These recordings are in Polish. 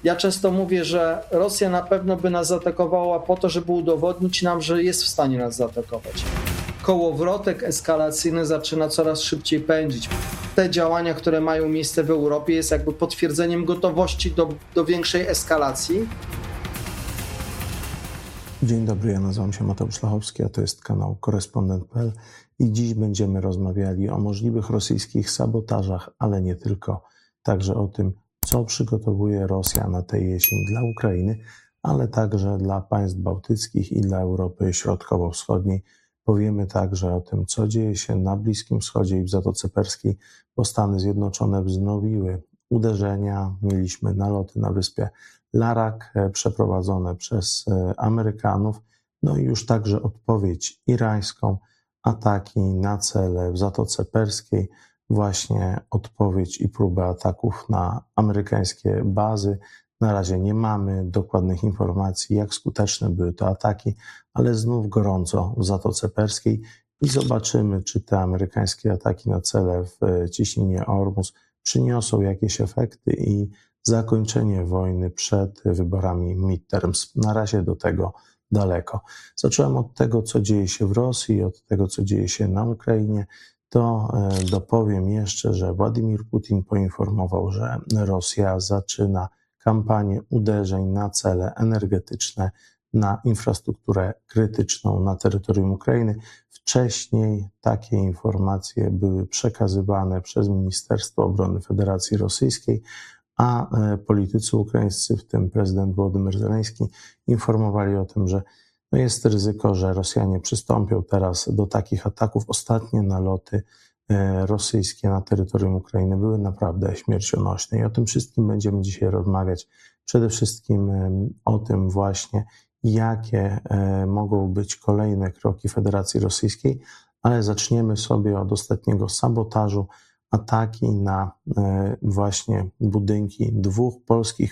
Ja często mówię, że Rosja na pewno by nas zaatakowała po to, żeby udowodnić nam, że jest w stanie nas zaatakować. Kołowrotek eskalacyjny zaczyna coraz szybciej pędzić. Te działania, które mają miejsce w Europie, jest jakby potwierdzeniem gotowości do większej eskalacji. Dzień dobry, ja nazywam się Mateusz Lachowski, a to jest kanał Korespondent.pl i dziś będziemy rozmawiali o możliwych rosyjskich sabotażach, ale nie tylko. Także o tym, co przygotowuje Rosja na tę jesień dla Ukrainy, ale także dla państw bałtyckich i dla Europy Środkowo-Wschodniej. Powiemy także o tym, co dzieje się na Bliskim Wschodzie i w Zatoce Perskiej, bo Stany Zjednoczone wznowiły uderzenia. Mieliśmy naloty na wyspie Larak przeprowadzone przez Amerykanów, no i już także odpowiedź irańską, ataki na cele w Zatoce Perskiej, właśnie odpowiedź i próbę ataków na amerykańskie bazy. Na razie nie mamy dokładnych informacji, jak skuteczne były to ataki, ale znów gorąco w Zatoce Perskiej i zobaczymy, czy te amerykańskie ataki na cele w cieśninie Ormus przyniosą jakieś efekty i zakończenie wojny przed wyborami midterms. Na razie do tego daleko. Zacząłem od tego, co dzieje się w Rosji, od tego, co dzieje się na Ukrainie. To dopowiem jeszcze, że Władimir Putin poinformował, że Rosja zaczyna kampanię uderzeń na cele energetyczne, na infrastrukturę krytyczną na terytorium Ukrainy. Wcześniej takie informacje były przekazywane przez Ministerstwo Obrony Federacji Rosyjskiej, a politycy ukraińscy, w tym prezydent Wołodymyr Zełenski, informowali o tym, że jest ryzyko, że Rosjanie przystąpią teraz do takich ataków. Ostatnie naloty rosyjskie na terytorium Ukrainy były naprawdę śmiercionośne i o tym wszystkim będziemy dzisiaj rozmawiać. Przede wszystkim o tym właśnie, jakie mogą być kolejne kroki Federacji Rosyjskiej, ale zaczniemy sobie od ostatniego sabotażu, ataki na właśnie budynki dwóch polskich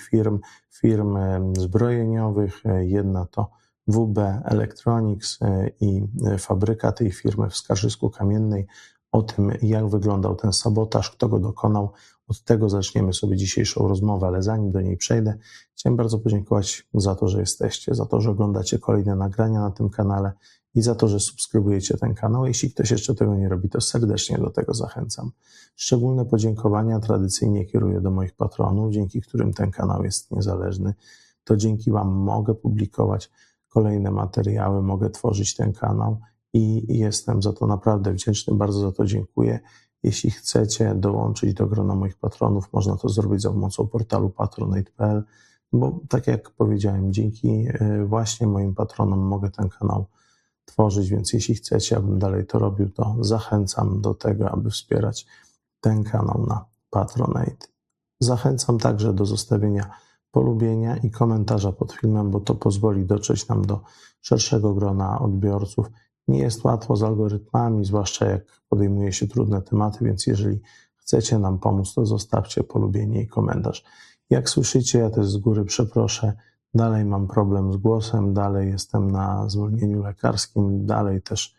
firm zbrojeniowych. Jedna to WB Electronics i fabryka tej firmy w Skarżysku-Kamiennej. O tym, jak wyglądał ten sabotaż, kto go dokonał, od tego zaczniemy sobie dzisiejszą rozmowę, ale zanim do niej przejdę, chciałem bardzo podziękować za to, że jesteście, za to, że oglądacie kolejne nagrania na tym kanale i za to, że subskrybujecie ten kanał. Jeśli ktoś jeszcze tego nie robi, to serdecznie do tego zachęcam. Szczególne podziękowania tradycyjnie kieruję do moich patronów, dzięki którym ten kanał jest niezależny. To dzięki Wam mogę publikować kolejne materiały, mogę tworzyć ten kanał i jestem za to naprawdę wdzięczny, bardzo za to dziękuję. Jeśli chcecie dołączyć do grona moich patronów, można to zrobić za pomocą portalu patronite.pl, bo tak jak powiedziałem, dzięki właśnie moim patronom mogę ten kanał tworzyć, więc jeśli chcecie, abym dalej to robił, to zachęcam do tego, aby wspierać ten kanał na Patronite. Zachęcam także do zostawienia polubienia i komentarza pod filmem, bo to pozwoli dotrzeć nam do szerszego grona odbiorców. Nie jest łatwo z algorytmami, zwłaszcza jak podejmuje się trudne tematy, więc jeżeli chcecie nam pomóc, to zostawcie polubienie i komentarz. Jak słyszycie, ja też z góry przeproszę, dalej mam problem z głosem, dalej jestem na zwolnieniu lekarskim, dalej też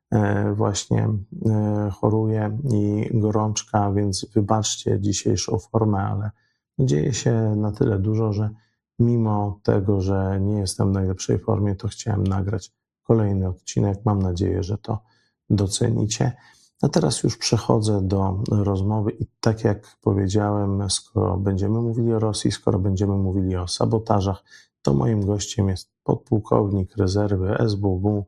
właśnie choruję i gorączka, więc wybaczcie dzisiejszą formę, ale dzieje się na tyle dużo, że mimo tego, że nie jestem w najlepszej formie, to chciałem nagrać kolejny odcinek. Mam nadzieję, że to docenicie. A teraz już przechodzę do rozmowy i tak jak powiedziałem, skoro będziemy mówili o Rosji, skoro będziemy mówili o sabotażach, to moim gościem jest podpułkownik rezerwy SBW,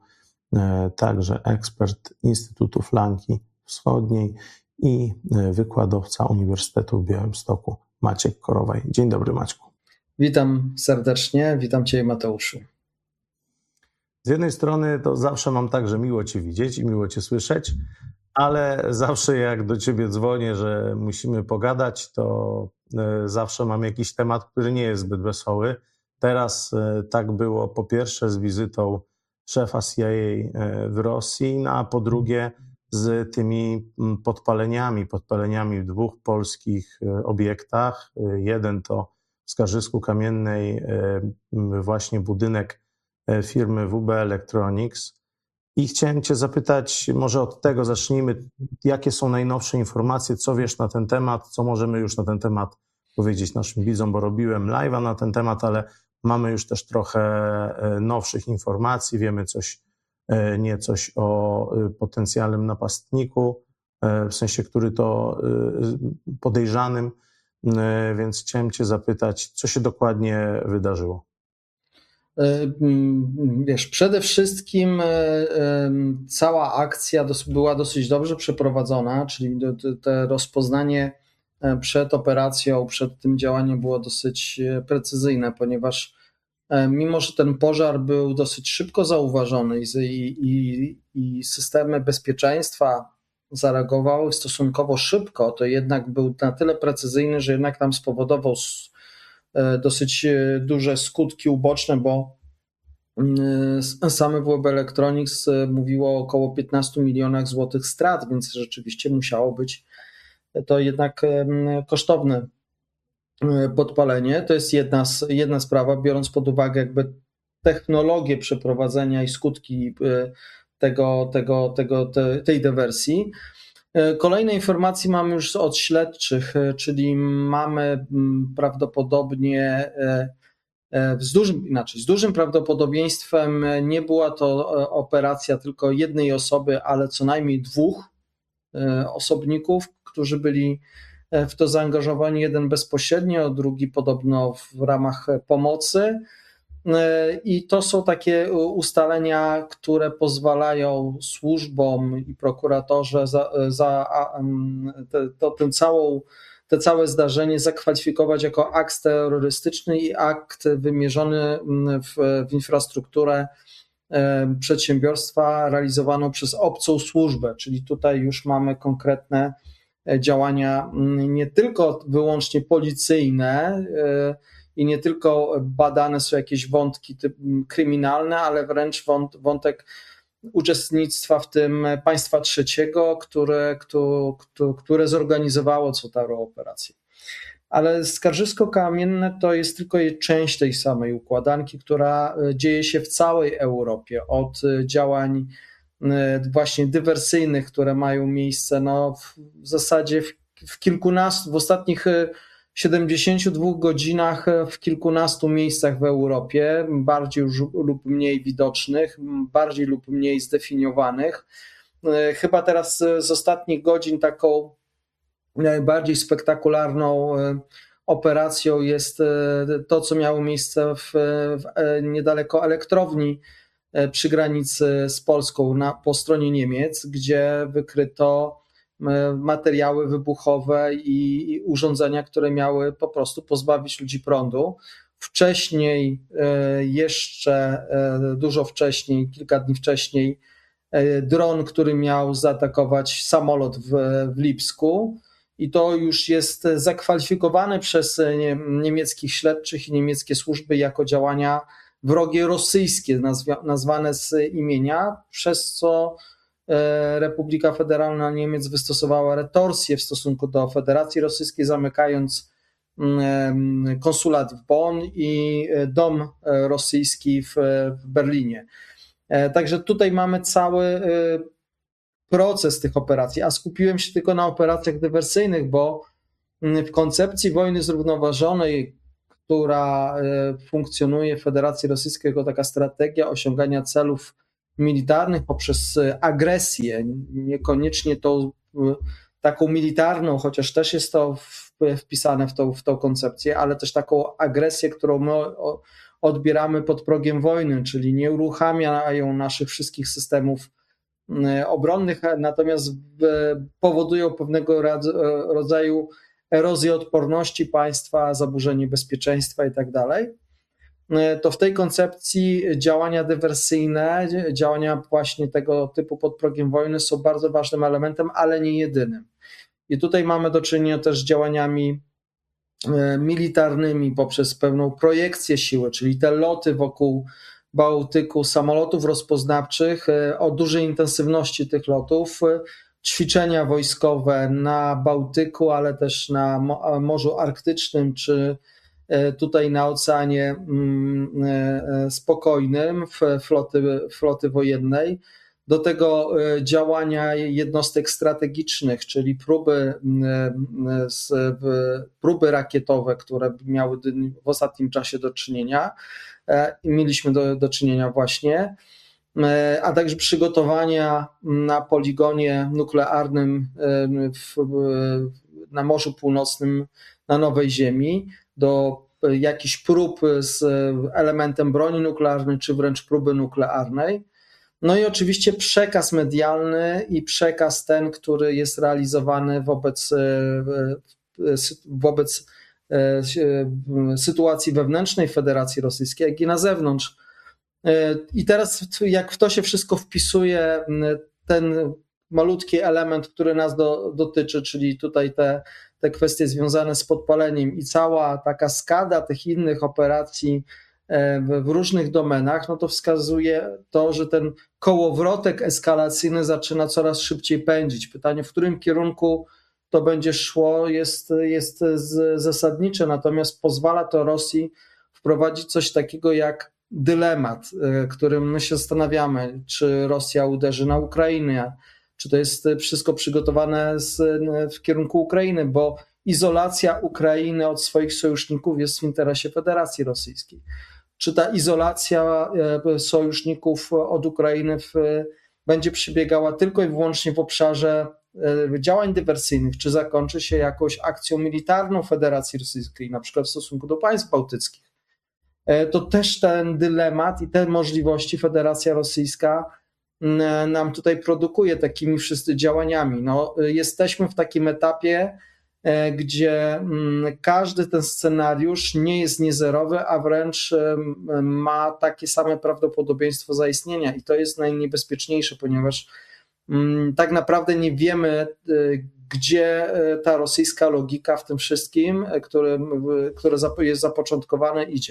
także ekspert Instytutu Flanki Wschodniej i wykładowca Uniwersytetu w Białymstoku Maciek Korowaj. Dzień dobry, Maćku. Witam serdecznie, witam Cię, Mateuszu. Z jednej strony to zawsze mam tak, że miło Cię widzieć i miło Cię słyszeć, ale zawsze jak do Ciebie dzwonię, że musimy pogadać, to zawsze mam jakiś temat, który nie jest zbyt wesoły. Teraz tak było po pierwsze z wizytą szefa CIA w Rosji, no a po drugie z tymi podpaleniami w dwóch polskich obiektach. Jeden to w Skarżysku-Kamiennej właśnie budynek firmy WB Electronics. I chciałem Cię zapytać, może od tego zacznijmy, jakie są najnowsze informacje, co wiesz na ten temat, co możemy już na ten temat powiedzieć naszym widzom, bo robiłem live'a na ten temat, ale mamy już też trochę nowszych informacji, wiemy coś o potencjalnym napastniku, w sensie, który to podejrzanym, więc chciałem Cię zapytać, co się dokładnie wydarzyło? Wiesz, przede wszystkim cała akcja była dosyć dobrze przeprowadzona, czyli te rozpoznanie przed operacją, przed tym działaniem było dosyć precyzyjne, ponieważ mimo że ten pożar był dosyć szybko zauważony i systemy bezpieczeństwa zareagowały stosunkowo szybko, to jednak był na tyle precyzyjny, że jednak nam spowodował dosyć duże skutki uboczne, bo same WB Electronics mówiło o około 15 milionach złotych strat, więc rzeczywiście musiało być to jednak kosztowne podpalenie. To jest jedna sprawa, biorąc pod uwagę jakby technologię przeprowadzenia i skutki tej dywersji. Kolejne informacje mamy już od śledczych, czyli mamy prawdopodobnie z dużym prawdopodobieństwem nie była to operacja tylko jednej osoby, ale co najmniej dwóch osobników, którzy byli w to zaangażowani, jeden bezpośrednio, drugi podobno w ramach pomocy. I to są takie ustalenia, które pozwalają służbom i prokuratorze te całe zdarzenie zakwalifikować jako akt terrorystyczny i akt wymierzony w infrastrukturę przedsiębiorstwa realizowaną przez obcą służbę, czyli tutaj już mamy konkretne działania nie tylko wyłącznie policyjne i nie tylko badane są jakieś wątki kryminalne, ale wręcz wątek uczestnictwa w tym państwa trzeciego, które zorganizowało całą operację. Ale Skarżysko-Kamienne to jest tylko część tej samej układanki, która dzieje się w całej Europie, od działań właśnie dywersyjnych, które mają miejsce w zasadzie w ostatnich 72 godzinach w kilkunastu miejscach w Europie, bardziej lub mniej widocznych, bardziej lub mniej zdefiniowanych. Chyba teraz z ostatnich godzin taką najbardziej spektakularną operacją jest to, co miało miejsce niedaleko elektrowni przy granicy z Polską po stronie Niemiec, gdzie wykryto materiały wybuchowe i urządzenia, które miały po prostu pozbawić ludzi prądu. Wcześniej, jeszcze dużo wcześniej, kilka dni wcześniej, dron, który miał zaatakować samolot w Lipsku, i to już jest zakwalifikowane przez niemieckich śledczych i niemieckie służby jako działania wrogie rosyjskie, nazwane z imienia, przez co Republika Federalna Niemiec wystosowała retorsję w stosunku do Federacji Rosyjskiej, zamykając konsulat w Bonn i dom rosyjski w Berlinie. Także tutaj mamy cały proces tych operacji, a skupiłem się tylko na operacjach dywersyjnych, bo w koncepcji wojny zrównoważonej, która funkcjonuje w Federacji Rosyjskiej jako taka strategia osiągania celów militarnych poprzez agresję, niekoniecznie tą taką militarną, chociaż też jest to wpisane w tą koncepcję, ale też taką agresję, którą my odbieramy pod progiem wojny, czyli nie uruchamiają naszych wszystkich systemów obronnych, natomiast powodują pewnego rodzaju erozję odporności państwa, zaburzenie bezpieczeństwa i tak dalej. To w tej koncepcji działania dywersyjne, działania właśnie tego typu pod progiem wojny są bardzo ważnym elementem, ale nie jedynym. I tutaj mamy do czynienia też z działaniami militarnymi poprzez pewną projekcję siły, czyli te loty wokół Bałtyku samolotów rozpoznawczych o dużej intensywności tych lotów, ćwiczenia wojskowe na Bałtyku, ale też na Morzu Arktycznym czy tutaj na Oceanie Spokojnym floty wojennej. do tego działania jednostek strategicznych, czyli próby rakietowe, które miały w ostatnim czasie do czynienia, mieliśmy do czynienia właśnie, a także przygotowania na poligonie nuklearnym na Morzu Północnym na Nowej Ziemi do jakichś prób z elementem broni nuklearnej, czy wręcz próby nuklearnej. No i oczywiście przekaz medialny i przekaz ten, który jest realizowany wobec sytuacji wewnętrznej Federacji Rosyjskiej, jak i na zewnątrz. I teraz jak w to się wszystko wpisuje ten malutki element, który nas dotyczy, czyli tutaj te kwestie związane z podpaleniem i cała taka skala tych innych operacji w różnych domenach, no to wskazuje to, że ten kołowrotek eskalacyjny zaczyna coraz szybciej pędzić. Pytanie, w którym kierunku to będzie szło, jest zasadnicze, natomiast pozwala to Rosji wprowadzić coś takiego jak dylemat, którym my się zastanawiamy, czy Rosja uderzy na Ukrainę, czy to jest wszystko przygotowane w kierunku Ukrainy, bo izolacja Ukrainy od swoich sojuszników jest w interesie Federacji Rosyjskiej. Czy ta izolacja sojuszników od Ukrainy będzie przebiegała tylko i wyłącznie w obszarze działań dywersyjnych, czy zakończy się jakąś akcją militarną Federacji Rosyjskiej, na przykład w stosunku do państw bałtyckich. To też ten dylemat i te możliwości Federacja Rosyjska nam tutaj produkuje takimi wszyscy działaniami. No, jesteśmy w takim etapie, gdzie każdy ten scenariusz nie jest niezerowy, a wręcz ma takie same prawdopodobieństwo zaistnienia i to jest najniebezpieczniejsze, ponieważ tak naprawdę nie wiemy, gdzie ta rosyjska logika w tym wszystkim, które jest zapoczątkowane, idzie.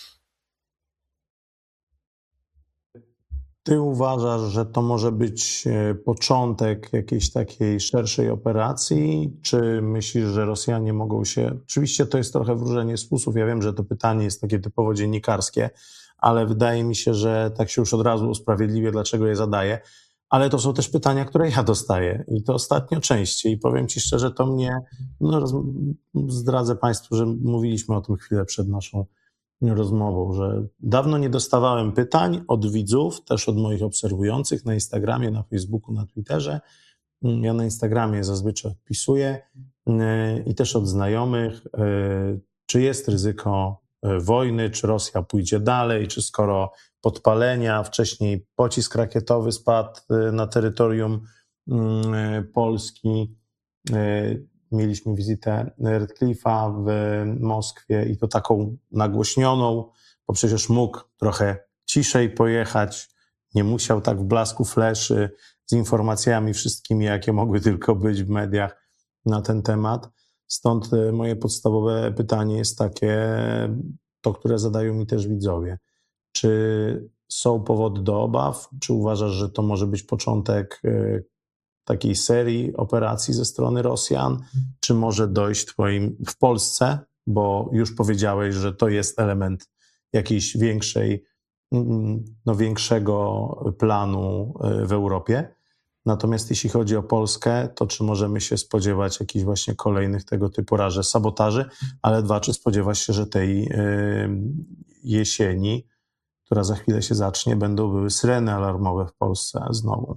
Ty uważasz, że to może być początek jakiejś takiej szerszej operacji? Czy myślisz, że Rosjanie mogą się... Oczywiście to jest trochę wróżenie z fusów. Ja wiem, że to pytanie jest takie typowo dziennikarskie, ale wydaje mi się, że tak się już od razu usprawiedliwię, dlaczego je zadaję. Ale to są też pytania, które ja dostaję i to ostatnio częściej. I powiem ci szczerze, to mnie... zdradzę Państwu, że mówiliśmy o tym chwilę przed naszą rozmową, że dawno nie dostawałem pytań od widzów, też od moich obserwujących na Instagramie, na Facebooku, na Twitterze. Ja na Instagramie zazwyczaj odpisuję i też od znajomych, czy jest ryzyko wojny, czy Rosja pójdzie dalej, czy skoro podpalenia, wcześniej pocisk rakietowy spadł na terytorium Polski, mieliśmy wizytę Redcliffe'a w Moskwie i to taką nagłośnioną, bo przecież mógł trochę ciszej pojechać, nie musiał tak w blasku fleszy z informacjami wszystkimi, jakie mogły tylko być w mediach na ten temat. Stąd moje podstawowe pytanie jest takie, to które zadają mi też widzowie. Czy są powody do obaw? Czy uważasz, że to może być początek takiej serii operacji ze strony Rosjan, czy może dojść w Polsce, bo już powiedziałeś, że to jest element jakiejś większego planu w Europie. Natomiast jeśli chodzi o Polskę, to czy możemy się spodziewać jakichś właśnie kolejnych tego typu sabotaży, ale dwa, czy spodziewasz się, że tej jesieni, która za chwilę się zacznie, były syreny alarmowe w Polsce znowu?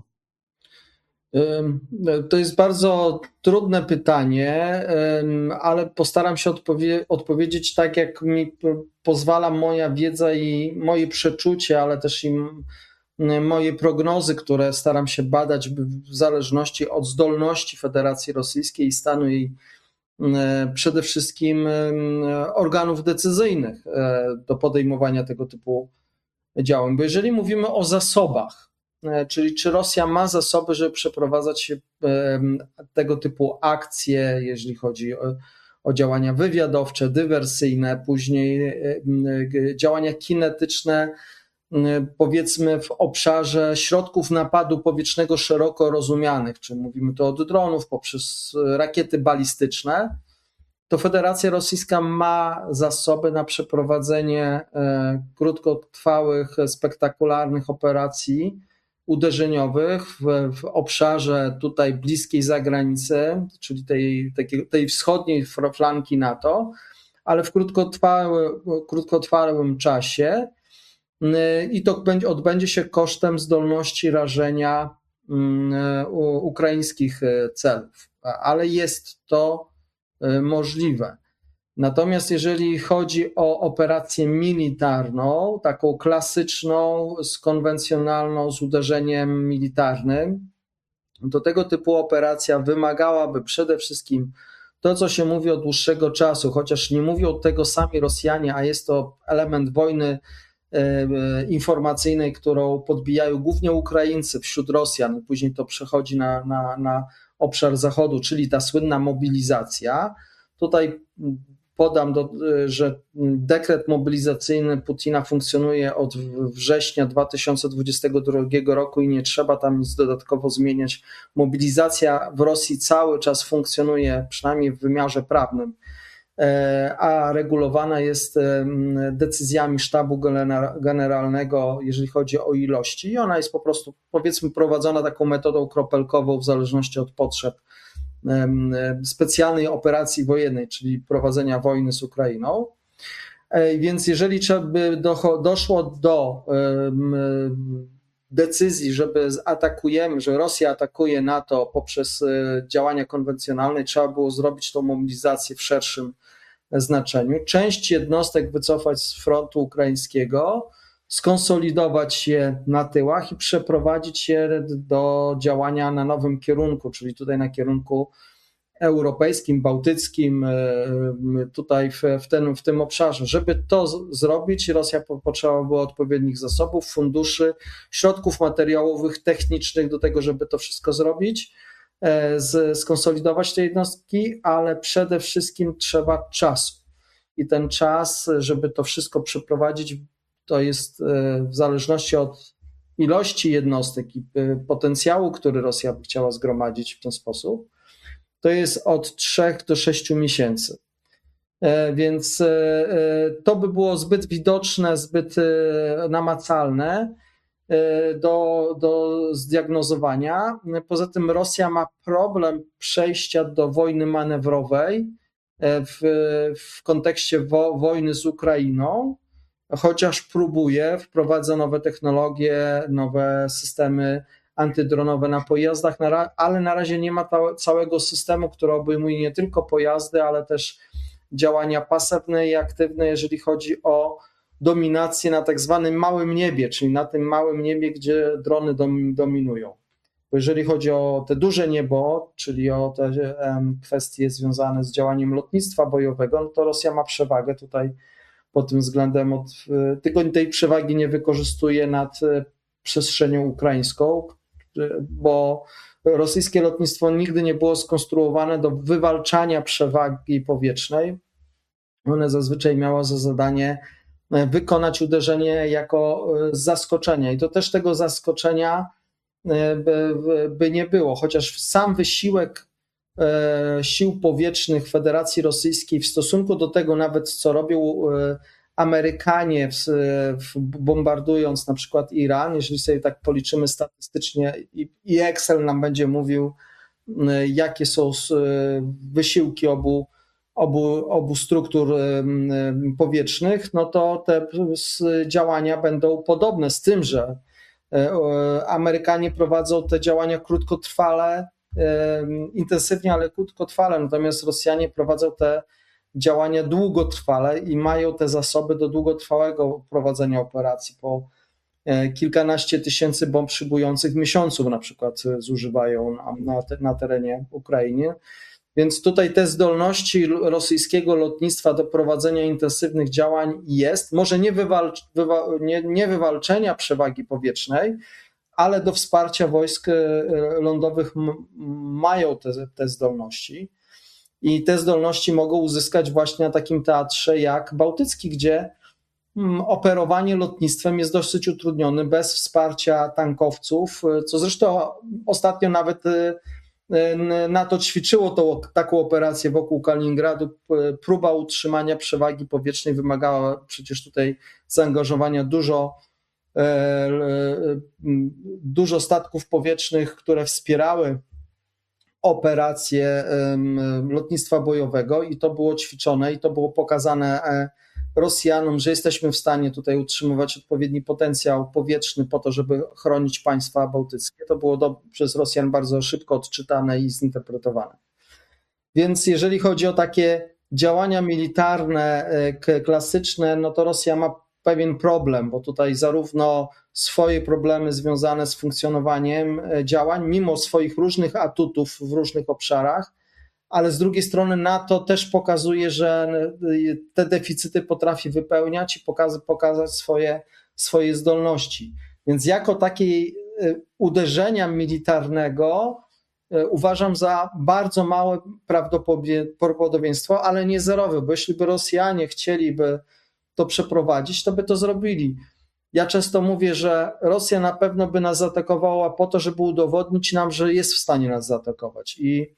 To jest bardzo trudne pytanie, ale postaram się odpowiedzieć tak, jak mi pozwala moja wiedza i moje przeczucie, ale też i moje prognozy, które staram się badać w zależności od zdolności Federacji Rosyjskiej i stanu jej przede wszystkim organów decyzyjnych do podejmowania tego typu działań. Bo jeżeli mówimy o zasobach, czyli czy Rosja ma zasoby, żeby przeprowadzać tego typu akcje, jeżeli chodzi o działania wywiadowcze, dywersyjne, później działania kinetyczne, powiedzmy w obszarze środków napadu powietrznego szeroko rozumianych, czy mówimy to od dronów poprzez rakiety balistyczne, to Federacja Rosyjska ma zasoby na przeprowadzenie krótkotrwałych, spektakularnych operacji uderzeniowych w obszarze tutaj bliskiej zagranicy, czyli tej wschodniej flanki NATO, ale w krótkotrwałym czasie i to odbędzie się kosztem zdolności rażenia ukraińskich celów, ale jest to możliwe. Natomiast jeżeli chodzi o operację militarną, taką klasyczną, konwencjonalną, z uderzeniem militarnym, to tego typu operacja wymagałaby przede wszystkim to, co się mówi od dłuższego czasu, chociaż nie mówią tego sami Rosjanie, a jest to element wojny informacyjnej, którą podbijają głównie Ukraińcy wśród Rosjan, później to przechodzi na obszar Zachodu, czyli ta słynna mobilizacja. Tutaj podam, że dekret mobilizacyjny Putina funkcjonuje od września 2022 roku i nie trzeba tam nic dodatkowo zmieniać. Mobilizacja w Rosji cały czas funkcjonuje, przynajmniej w wymiarze prawnym, a regulowana jest decyzjami sztabu generalnego, jeżeli chodzi o ilości, i ona jest po prostu, powiedzmy, prowadzona taką metodą kropelkową w zależności od potrzeb specjalnej operacji wojennej, czyli prowadzenia wojny z Ukrainą. Więc jeżeli by doszło do decyzji, że Rosja atakuje NATO poprzez działania konwencjonalne, trzeba było zrobić tą mobilizację w szerszym znaczeniu. Część jednostek wycofać z frontu ukraińskiego, skonsolidować je na tyłach i przeprowadzić je do działania na nowym kierunku, czyli tutaj na kierunku europejskim, bałtyckim, tutaj w tym obszarze. Żeby to zrobić, Rosja potrzebowała odpowiednich zasobów, funduszy, środków materiałowych, technicznych do tego, żeby to wszystko zrobić, skonsolidować te jednostki, ale przede wszystkim trzeba czasu. I ten czas, żeby to wszystko przeprowadzić, to jest w zależności od ilości jednostek i potencjału, który Rosja by chciała zgromadzić w ten sposób, to jest od 3 do 6 miesięcy. Więc to by było zbyt widoczne, zbyt namacalne do zdiagnozowania. Poza tym Rosja ma problem przejścia do wojny manewrowej w kontekście wojny z Ukrainą, chociaż próbuje, wprowadza nowe technologie, nowe systemy antydronowe na pojazdach, ale na razie nie ma całego systemu, który obejmuje nie tylko pojazdy, ale też działania pasywne i aktywne, jeżeli chodzi o dominację na tak zwanym małym niebie, czyli na tym małym niebie, gdzie drony dominują. Bo jeżeli chodzi o te duże niebo, czyli o te kwestie związane z działaniem lotnictwa bojowego, no to Rosja ma przewagę tutaj pod tym względem, tylko tej przewagi nie wykorzystuje nad przestrzenią ukraińską, bo rosyjskie lotnictwo nigdy nie było skonstruowane do wywalczania przewagi powietrznej. One zazwyczaj miało za zadanie wykonać uderzenie jako zaskoczenie i to też tego zaskoczenia by nie było, chociaż sam wysiłek sił powietrznych Federacji Rosyjskiej w stosunku do tego nawet, co robią Amerykanie bombardując na przykład Iran, jeżeli sobie tak policzymy statystycznie i Excel nam będzie mówił, jakie są wysiłki obu struktur powietrznych, no to te działania będą podobne, z tym, że Amerykanie prowadzą te działania krótkotrwale, intensywnie, ale krótkotrwale, natomiast Rosjanie prowadzą te działania długotrwale i mają te zasoby do długotrwałego prowadzenia operacji. Po kilkanaście tysięcy bomb szybujących w miesiącu na przykład zużywają na terenie Ukrainy. Więc tutaj te zdolności rosyjskiego lotnictwa do prowadzenia intensywnych działań jest, może nie wywalczenia przewagi powietrznej, ale do wsparcia wojsk lądowych mają te zdolności. I te zdolności mogą uzyskać właśnie na takim teatrze jak bałtycki, gdzie operowanie lotnictwem jest dosyć utrudnione bez wsparcia tankowców, co zresztą ostatnio nawet NATO ćwiczyło taką operację wokół Kaliningradu. Próba utrzymania przewagi powietrznej wymagała przecież tutaj zaangażowania dużo dużo statków powietrznych, które wspierały operacje lotnictwa bojowego i to było ćwiczone i to było pokazane Rosjanom, że jesteśmy w stanie tutaj utrzymywać odpowiedni potencjał powietrzny po to, żeby chronić państwa bałtyckie. To było przez Rosjan bardzo szybko odczytane i zinterpretowane. Więc jeżeli chodzi o takie działania militarne klasyczne, no to Rosja ma pewien problem, bo tutaj zarówno swoje problemy związane z funkcjonowaniem działań, mimo swoich różnych atutów w różnych obszarach, ale z drugiej strony NATO też pokazuje, że te deficyty potrafi wypełniać i pokazać swoje zdolności. Więc jako takiej uderzenia militarnego uważam za bardzo małe prawdopodobieństwo, ale nie zerowe, bo jeśli by Rosjanie chcieliby to przeprowadzić, to by to zrobili. Ja często mówię, że Rosja na pewno by nas zaatakowała po to, żeby udowodnić nam, że jest w stanie nas zaatakować.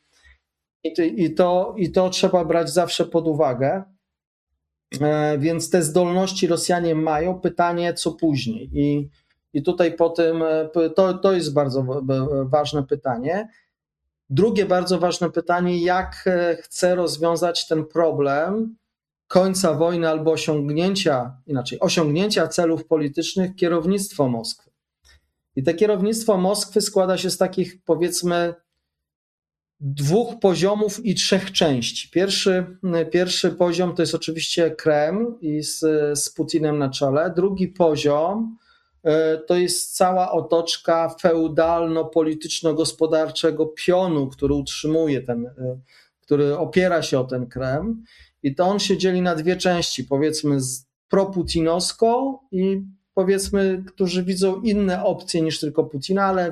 I to trzeba brać zawsze pod uwagę. Więc te zdolności Rosjanie mają. Pytanie, co później. I tutaj po tym, to jest bardzo ważne pytanie. Drugie bardzo ważne pytanie, jak chce rozwiązać ten problem końca wojny albo osiągnięcia celów politycznych kierownictwo Moskwy. I to kierownictwo Moskwy składa się z takich, powiedzmy, 2 poziomów i 3 części. Pierwszy poziom to jest oczywiście Kreml i z Putinem na czele. Drugi poziom to jest cała otoczka feudalno-polityczno-gospodarczego pionu, który opiera się o ten Kreml. I to on się dzieli na 2 części, powiedzmy proputinowską i powiedzmy, którzy widzą inne opcje niż tylko Putina, ale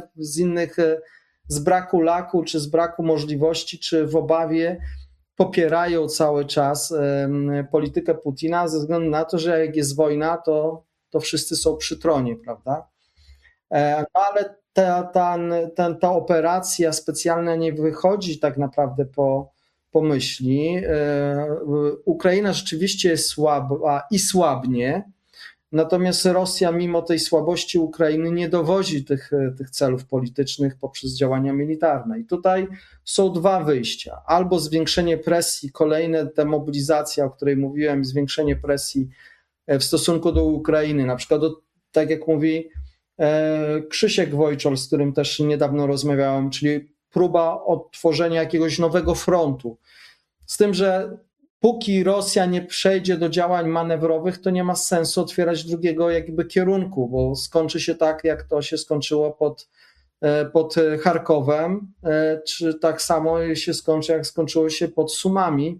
z braku laku, czy z braku możliwości, czy w obawie popierają cały czas politykę Putina ze względu na to, że jak jest wojna, to wszyscy są przy tronie, prawda? Ale ta operacja specjalna nie wychodzi tak naprawdę po myśli. Ukraina rzeczywiście jest słaba i słabnie, natomiast Rosja mimo tej słabości Ukrainy nie dowozi tych celów politycznych poprzez działania militarne. I tutaj są 2 wyjścia. Albo zwiększenie presji, kolejne demobilizacja, o której mówiłem, zwiększenie presji w stosunku do Ukrainy, na przykład tak jak mówi Krzysiek Wojczol, z którym też niedawno rozmawiałem, czyli próba odtworzenia jakiegoś nowego frontu. Z tym, że póki Rosja nie przejdzie do działań manewrowych, to nie ma sensu otwierać drugiego jakby kierunku, bo skończy się tak, jak to się skończyło pod Charkowem, czy tak samo się skończy, jak skończyło się pod Sumami,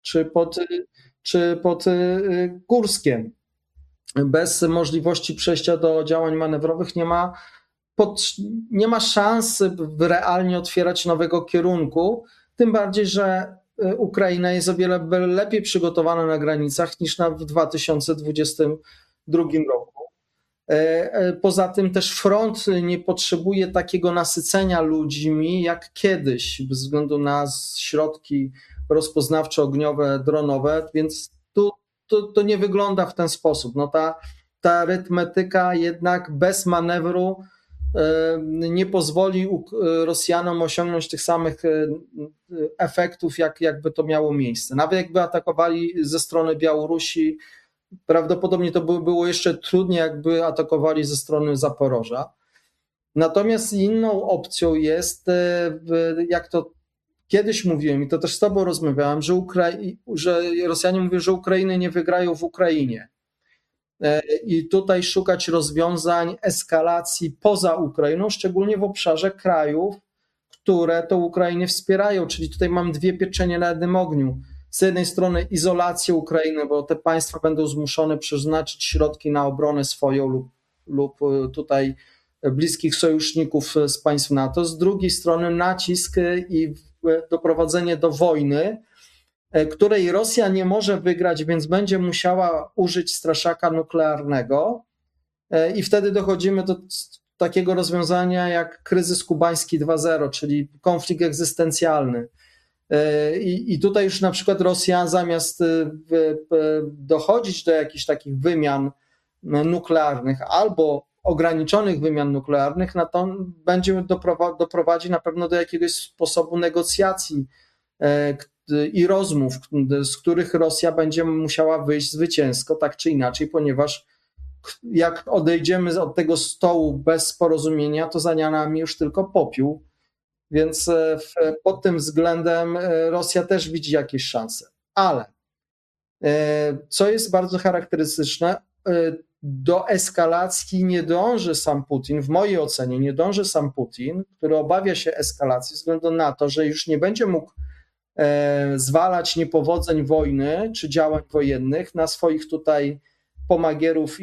czy pod Kurskiem. Bez możliwości przejścia do działań manewrowych nie ma szans realnie otwierać nowego kierunku, tym bardziej, że Ukraina jest o wiele lepiej przygotowana na granicach niż w 2022 roku. Poza tym też front nie potrzebuje takiego nasycenia ludźmi jak kiedyś, bez względu na środki rozpoznawczo-ogniowe, dronowe, więc to nie wygląda w ten sposób. No ta arytmetyka jednak bez manewru nie pozwoli Rosjanom osiągnąć tych samych efektów, jakby to miało miejsce. Nawet jakby atakowali ze strony Białorusi, prawdopodobnie to było jeszcze trudniej, jakby atakowali ze strony Zaporoża. Natomiast inną opcją jest, jak to kiedyś mówiłem i to też z tobą rozmawiałem, że Rosjanie mówią, że Ukrainy nie wygrają w Ukrainie. I tutaj szukać rozwiązań eskalacji poza Ukrainą, szczególnie w obszarze krajów, które to Ukrainę wspierają, czyli tutaj mam 2 pieczenie na jednym ogniu. Z jednej strony izolację Ukrainy, bo te państwa będą zmuszone przeznaczyć środki na obronę swoją lub tutaj bliskich sojuszników z państw NATO, z drugiej strony nacisk i doprowadzenie do wojny, której Rosja nie może wygrać, więc będzie musiała użyć straszaka nuklearnego i wtedy dochodzimy do takiego rozwiązania jak kryzys kubański 2.0, czyli konflikt egzystencjalny. I tutaj już na przykład Rosja zamiast dochodzić do jakichś takich wymian nuklearnych albo ograniczonych wymian nuklearnych, na to będzie doprowadzi na pewno do jakiegoś sposobu negocjacji i rozmów, z których Rosja będzie musiała wyjść zwycięsko, tak czy inaczej, ponieważ jak odejdziemy od tego stołu bez porozumienia, to za nami już tylko popiół. Więc pod tym względem Rosja też widzi jakieś szanse. Ale co jest bardzo charakterystyczne, do eskalacji nie dąży sam Putin, w mojej ocenie nie dąży sam Putin, który obawia się eskalacji ze względu na to, że już nie będzie mógł zwalać niepowodzeń wojny czy działań wojennych na swoich tutaj pomagierów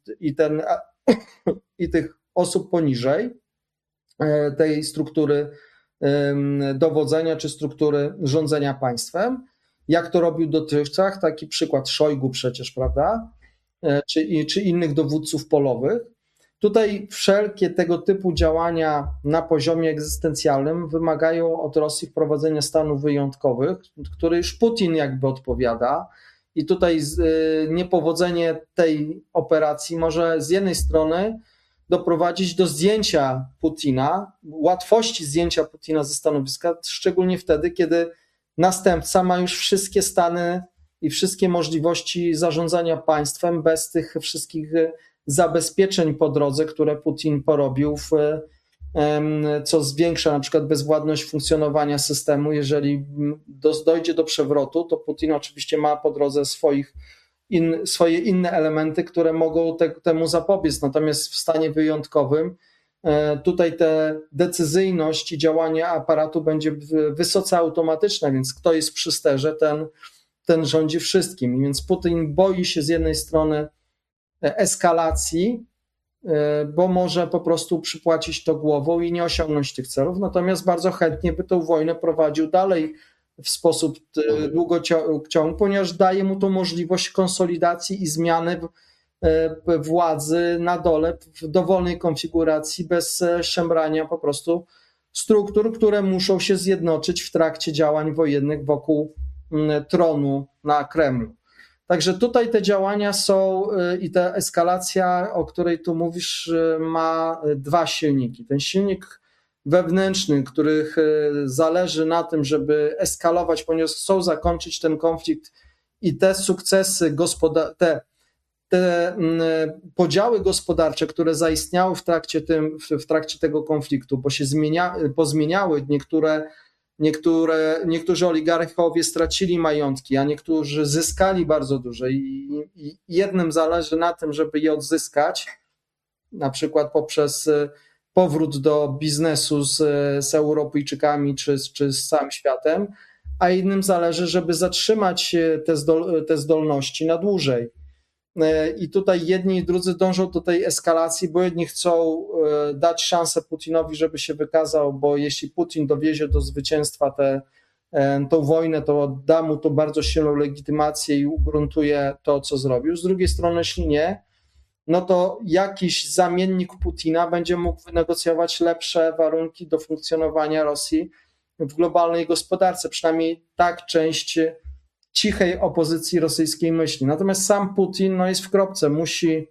i tych osób poniżej tej struktury dowodzenia czy struktury rządzenia państwem, jak to robił dotychczas, taki przykład Szojgu przecież, prawda, czy innych dowódców polowych. Tutaj wszelkie tego typu działania na poziomie egzystencjalnym wymagają od Rosji wprowadzenia stanów wyjątkowych, który już Putin jakby odpowiada. I tutaj niepowodzenie tej operacji może z jednej strony doprowadzić do zdjęcia Putina, łatwości zdjęcia Putina ze stanowiska, szczególnie wtedy, kiedy następca ma już wszystkie stany i wszystkie możliwości zarządzania państwem bez tych wszystkich zabezpieczeń po drodze, które Putin porobił, co zwiększa na przykład bezwładność funkcjonowania systemu. Jeżeli dojdzie do przewrotu, to Putin oczywiście ma po drodze swoje inne elementy, które mogą temu zapobiec. Natomiast w stanie wyjątkowym tutaj te decyzyjność i działanie aparatu będzie wysoce automatyczne, więc kto jest przy sterze, ten rządzi wszystkim. Więc Putin boi się z jednej strony eskalacji, bo może po prostu przypłacić to głową i nie osiągnąć tych celów, natomiast bardzo chętnie by tą wojnę prowadził dalej w sposób długociągły, ponieważ daje mu to możliwość konsolidacji i zmiany władzy na dole w dowolnej konfiguracji, bez szemrania po prostu struktur, które muszą się zjednoczyć w trakcie działań wojennych wokół tronu na Kremlu. Także tutaj te działania są i ta eskalacja, o której tu mówisz, ma dwa silniki. Ten silnik wewnętrzny, których zależy na tym, żeby eskalować, ponieważ chcą zakończyć ten konflikt i te sukcesy, te podziały gospodarcze, które zaistniały w trakcie tego konfliktu, bo się pozmieniały niektórzy oligarchowie stracili majątki, a niektórzy zyskali bardzo dużo i jednym zależy na tym, żeby je odzyskać, na przykład poprzez powrót do biznesu z Europejczykami czy z całym światem, a innym zależy, żeby zatrzymać te zdolności na dłużej. I tutaj jedni i drudzy dążą do tej eskalacji, bo jedni chcą dać szansę Putinowi, żeby się wykazał, bo jeśli Putin dowiezie do zwycięstwa tą wojnę, to da mu to bardzo silną legitymację i ugruntuje to, co zrobił. Z drugiej strony, jeśli nie, no to jakiś zamiennik Putina będzie mógł wynegocjować lepsze warunki do funkcjonowania Rosji w globalnej gospodarce, przynajmniej tak część cichej opozycji rosyjskiej myśli. Natomiast sam Putin jest w kropce, musi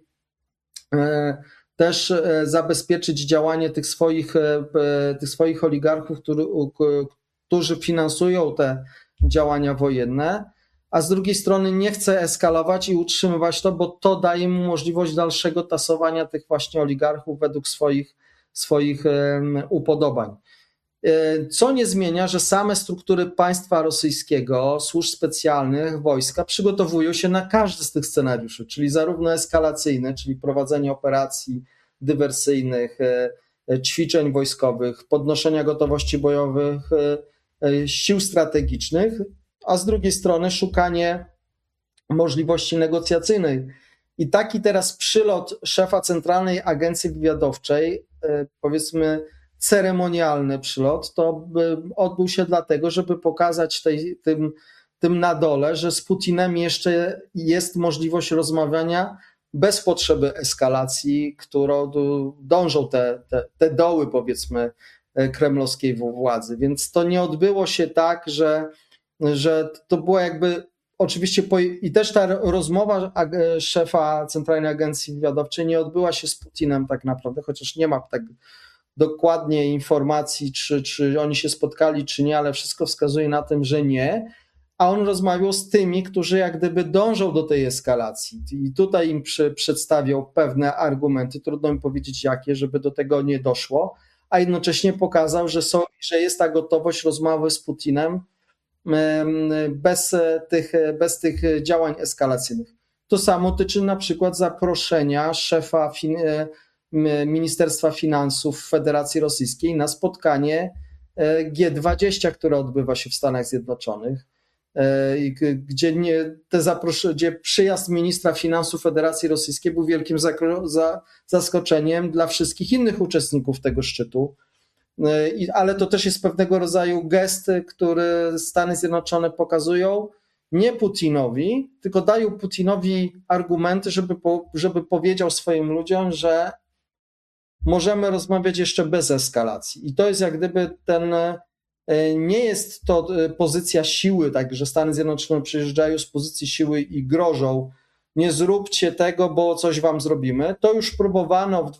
też zabezpieczyć działanie tych swoich oligarchów, którzy finansują te działania wojenne, a z drugiej strony nie chce eskalować i utrzymywać to, bo to daje mu możliwość dalszego tasowania tych właśnie oligarchów według swoich upodobań. Co nie zmienia, że same struktury państwa rosyjskiego, służb specjalnych, wojska przygotowują się na każdy z tych scenariuszy, czyli zarówno eskalacyjne, czyli prowadzenie operacji dywersyjnych, ćwiczeń wojskowych, podnoszenia gotowości bojowych sił strategicznych, a z drugiej strony szukanie możliwości negocjacyjnej. I taki teraz przylot szefa Centralnej Agencji Wywiadowczej, powiedzmy ceremonialny przylot, to odbył się dlatego, żeby pokazać tym na dole, że z Putinem jeszcze jest możliwość rozmawiania bez potrzeby eskalacji, którą dążą te doły, powiedzmy, kremlowskiej władzy. Więc to nie odbyło się tak, że to była jakby oczywiście i też ta rozmowa szefa Centralnej Agencji Wywiadowczej nie odbyła się z Putinem tak naprawdę, chociaż nie ma tak dokładnie informacji, czy oni się spotkali, czy nie, ale wszystko wskazuje na tym, że nie. A on rozmawiał z tymi, którzy jak gdyby dążą do tej eskalacji. I tutaj im przedstawiał pewne argumenty, trudno mi powiedzieć jakie, żeby do tego nie doszło, a jednocześnie pokazał, że jest ta gotowość rozmowy z Putinem bez tych działań eskalacyjnych. To samo tyczy na przykład zaproszenia szefa Ministerstwa Finansów Federacji Rosyjskiej na spotkanie G20, które odbywa się w Stanach Zjednoczonych, gdzie przyjazd ministra finansów Federacji Rosyjskiej był wielkim zaskoczeniem dla wszystkich innych uczestników tego szczytu. Ale to też jest pewnego rodzaju gest, który Stany Zjednoczone pokazują nie Putinowi, tylko dają Putinowi argumenty, żeby powiedział swoim ludziom, że możemy rozmawiać jeszcze bez eskalacji. I to jest jak gdyby nie jest to pozycja siły, tak, że Stany Zjednoczone przyjeżdżają z pozycji siły i grożą, nie zróbcie tego, bo coś wam zrobimy. To już próbowano w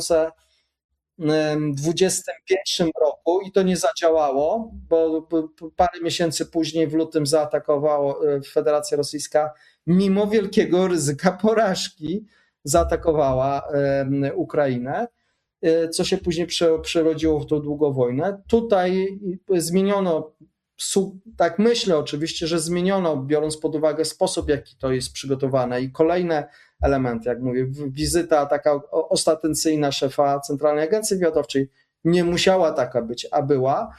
2021 roku i to nie zadziałało, bo parę miesięcy później w lutym zaatakowała Federacja Rosyjska, mimo wielkiego ryzyka porażki, zaatakowała Ukrainę, co się później przerodziło w tą długą wojnę. Tutaj zmieniono, tak myślę oczywiście, że zmieniono, biorąc pod uwagę sposób, jaki to jest przygotowane i kolejne elementy, jak mówię, wizyta taka ostatencyjna szefa Centralnej Agencji Wywiadowczej nie musiała taka być, a była.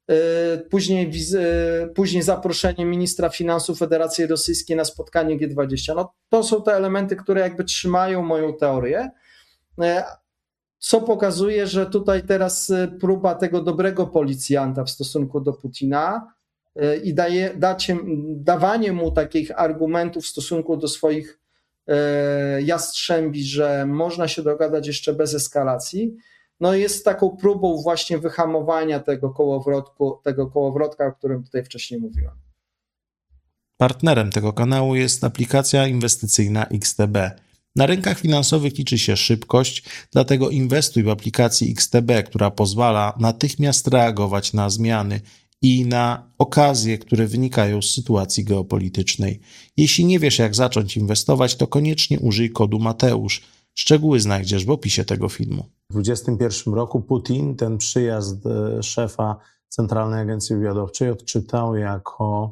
Później zaproszenie ministra finansów Federacji Rosyjskiej na spotkanie G20. No, to są te elementy, które jakby trzymają moją teorię, co pokazuje, że tutaj teraz próba tego dobrego policjanta w stosunku do Putina i dawanie mu takich argumentów w stosunku do swoich jastrzębi, że można się dogadać jeszcze bez eskalacji, no jest taką próbą właśnie wyhamowania tego kołowrotka, o którym tutaj wcześniej mówiłem. Partnerem tego kanału jest aplikacja inwestycyjna XTB. Na rynkach finansowych liczy się szybkość, dlatego inwestuj w aplikacji XTB, która pozwala natychmiast reagować na zmiany i na okazje, które wynikają z sytuacji geopolitycznej. Jeśli nie wiesz, jak zacząć inwestować, to koniecznie użyj kodu Mateusz. Szczegóły znajdziesz w opisie tego filmu. W 2021 roku Putin ten przyjazd szefa Centralnej Agencji Wywiadowczej odczytał jako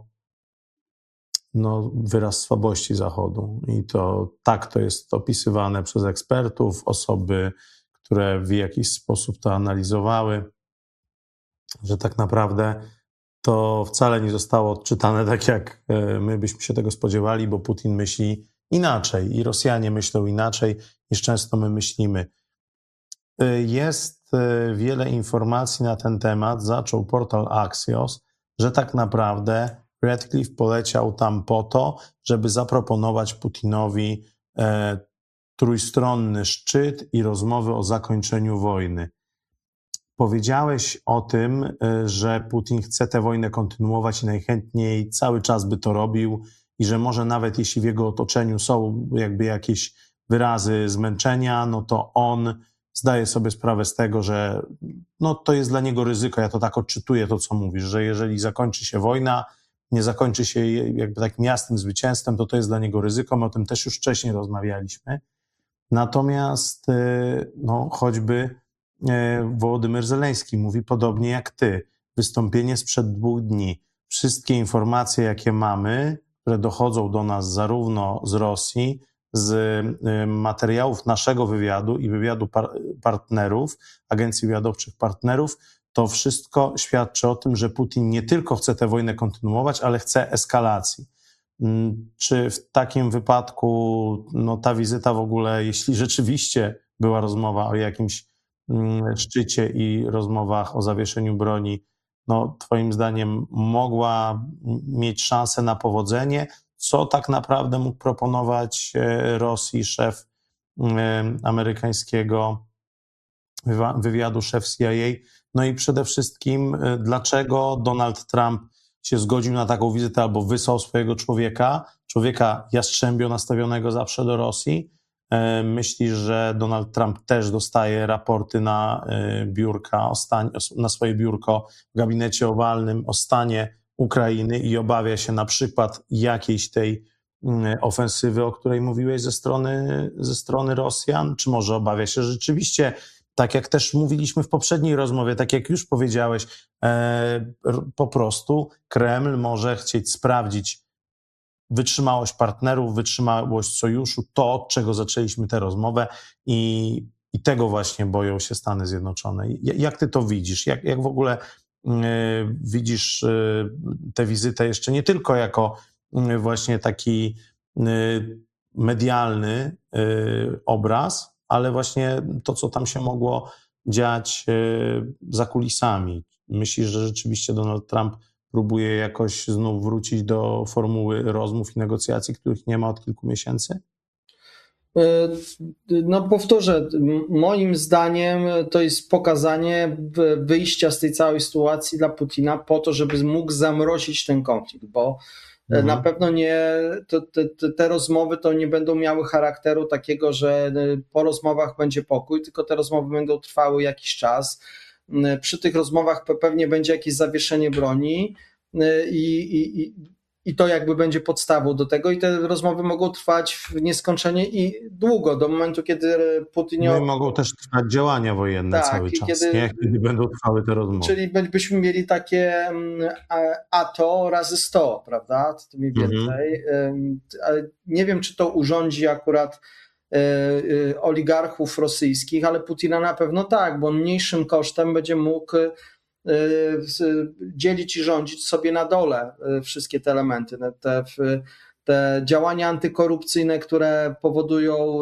wyraz słabości Zachodu. I tak to jest opisywane przez ekspertów, osoby, które w jakiś sposób to analizowały, że tak naprawdę to wcale nie zostało odczytane tak, jak my byśmy się tego spodziewali, bo Putin myśli inaczej i Rosjanie myślą inaczej niż często my myślimy. Jest wiele informacji na ten temat. Zaczął portal Axios, że tak naprawdę Radcliffe poleciał tam po to, żeby zaproponować Putinowi trójstronny szczyt i rozmowy o zakończeniu wojny. Powiedziałeś o tym, że Putin chce tę wojnę kontynuować i najchętniej cały czas by to robił i że może nawet jeśli w jego otoczeniu są jakby jakieś wyrazy zmęczenia, no to on zdaje sobie sprawę z tego, że to jest dla niego ryzyko. Ja to tak odczytuję to, co mówisz, że jeżeli zakończy się wojna, nie zakończy się jakby takim jasnym zwycięstwem, to jest dla niego ryzyko. My o tym też już wcześniej rozmawialiśmy. Natomiast choćby Wołodymyr Zełenski mówi podobnie jak ty. Wystąpienie sprzed 2 dni. Wszystkie informacje, jakie mamy, które dochodzą do nas zarówno z Rosji, z materiałów naszego wywiadu i wywiadu partnerów, agencji wywiadowczych partnerów, to wszystko świadczy o tym, że Putin nie tylko chce tę wojnę kontynuować, ale chce eskalacji. Czy w takim wypadku ta wizyta w ogóle, jeśli rzeczywiście była rozmowa o jakimś szczycie i rozmowach o zawieszeniu broni, twoim zdaniem mogła mieć szansę na powodzenie? Co tak naprawdę mógł proponować Rosji szef amerykańskiego wywiadu, szef CIA? No i przede wszystkim, dlaczego Donald Trump się zgodził na taką wizytę albo wysłał swojego człowieka jastrzębio nastawionego zawsze do Rosji? Myślisz, że Donald Trump też dostaje raporty na biurka, na swoje biurko w gabinecie owalnym o stanie Ukrainy i obawia się na przykład jakiejś tej ofensywy, o której mówiłeś ze strony Rosjan? Czy może obawia się rzeczywiście, tak jak też mówiliśmy w poprzedniej rozmowie, tak jak już powiedziałeś, po prostu Kreml może chcieć sprawdzić wytrzymałość partnerów, wytrzymałość sojuszu, to od czego zaczęliśmy tę rozmowę i tego właśnie boją się Stany Zjednoczone. Jak ty to widzisz? Jak w ogóle widzisz tę wizytę jeszcze nie tylko jako właśnie taki medialny obraz, ale właśnie to, co tam się mogło dziać za kulisami? Myślisz, że rzeczywiście Donald Trump próbuje jakoś znów wrócić do formuły rozmów i negocjacji, których nie ma od kilku miesięcy? No powtórzę, moim zdaniem to jest pokazanie wyjścia z tej całej sytuacji dla Putina po to, żeby mógł zamrozić ten konflikt, bo na pewno te rozmowy to nie będą miały charakteru takiego, że po rozmowach będzie pokój, tylko te rozmowy będą trwały jakiś czas. Przy tych rozmowach pewnie będzie jakieś zawieszenie broni i to jakby będzie podstawą do tego i te rozmowy mogą trwać nieskończenie i długo, do momentu, kiedy Putin... No i mogą też trwać działania wojenne cały czas, kiedy będą trwały te rozmowy. Czyli byśmy mieli takie ATO razy 100, prawda? To mniej więcej. Ale nie wiem, czy to urządzi akurat oligarchów rosyjskich, ale Putina na pewno tak, bo on mniejszym kosztem będzie mógł dzielić i rządzić sobie na dole wszystkie te elementy, te działania antykorupcyjne, które powodują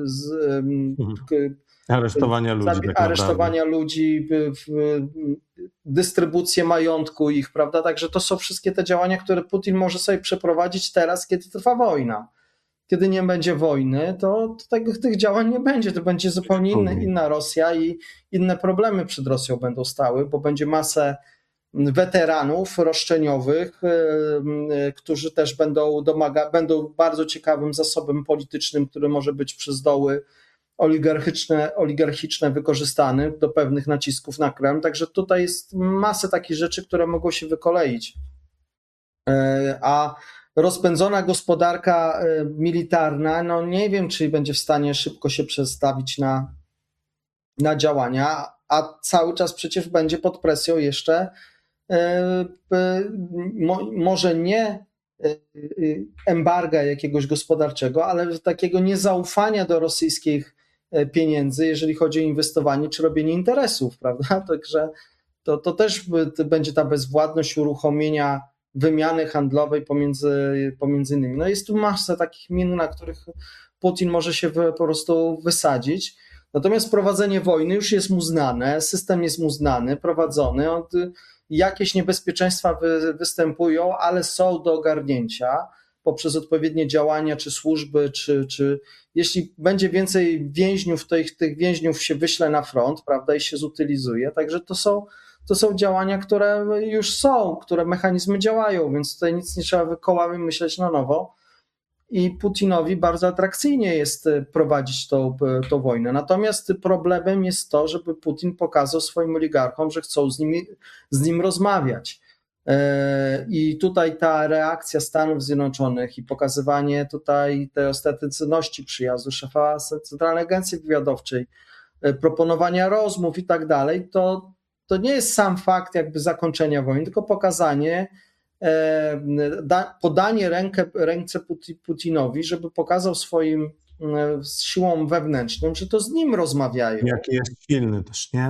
aresztowania ludzi, dystrybucję majątku ich, prawda? Także to są wszystkie te działania, które Putin może sobie przeprowadzić teraz, kiedy trwa wojna. Kiedy nie będzie wojny, to tych działań nie będzie. To będzie zupełnie inna Rosja i inne problemy przed Rosją będą stały, bo będzie masę weteranów roszczeniowych, którzy też będą bardzo ciekawym zasobem politycznym, który może być przez doły oligarchiczne wykorzystany do pewnych nacisków na Kreml. Także tutaj jest masę takich rzeczy, które mogą się wykoleić. A rozpędzona gospodarka militarna, no nie wiem, czy będzie w stanie szybko się przestawić na działania, a cały czas przecież będzie pod presją jeszcze może nie embarga jakiegoś gospodarczego, ale takiego niezaufania do rosyjskich pieniędzy, jeżeli chodzi o inwestowanie czy robienie interesów, prawda? Także to też będzie ta bezwładność uruchomienia wymiany handlowej pomiędzy innymi. No jest tu masa takich min, na których Putin może się po prostu wysadzić. Natomiast prowadzenie wojny już jest mu znane, system jest mu znany, prowadzony. Jakieś niebezpieczeństwa występują, ale są do ogarnięcia poprzez odpowiednie działania, czy służby, czy jeśli będzie więcej więźniów, to tych więźniów się wyśle na front, prawda, i się zutylizuje. Także to są działania, które już są, które mechanizmy działają, więc tutaj nic nie trzeba kołami myśleć na nowo. I Putinowi bardzo atrakcyjnie jest prowadzić tą wojnę. Natomiast problemem jest to, żeby Putin pokazał swoim oligarchom, że chcą z nim rozmawiać. I tutaj ta reakcja Stanów Zjednoczonych i pokazywanie tutaj tej ostateczności przyjazdu szefa Centralnej Agencji Wywiadowczej, proponowania rozmów i tak dalej, to nie jest sam fakt jakby zakończenia wojny, tylko pokazanie, podanie ręce Putinowi, żeby pokazał swoim siłom wewnętrznym, że to z nim rozmawiają. Jaki jest silny też, nie?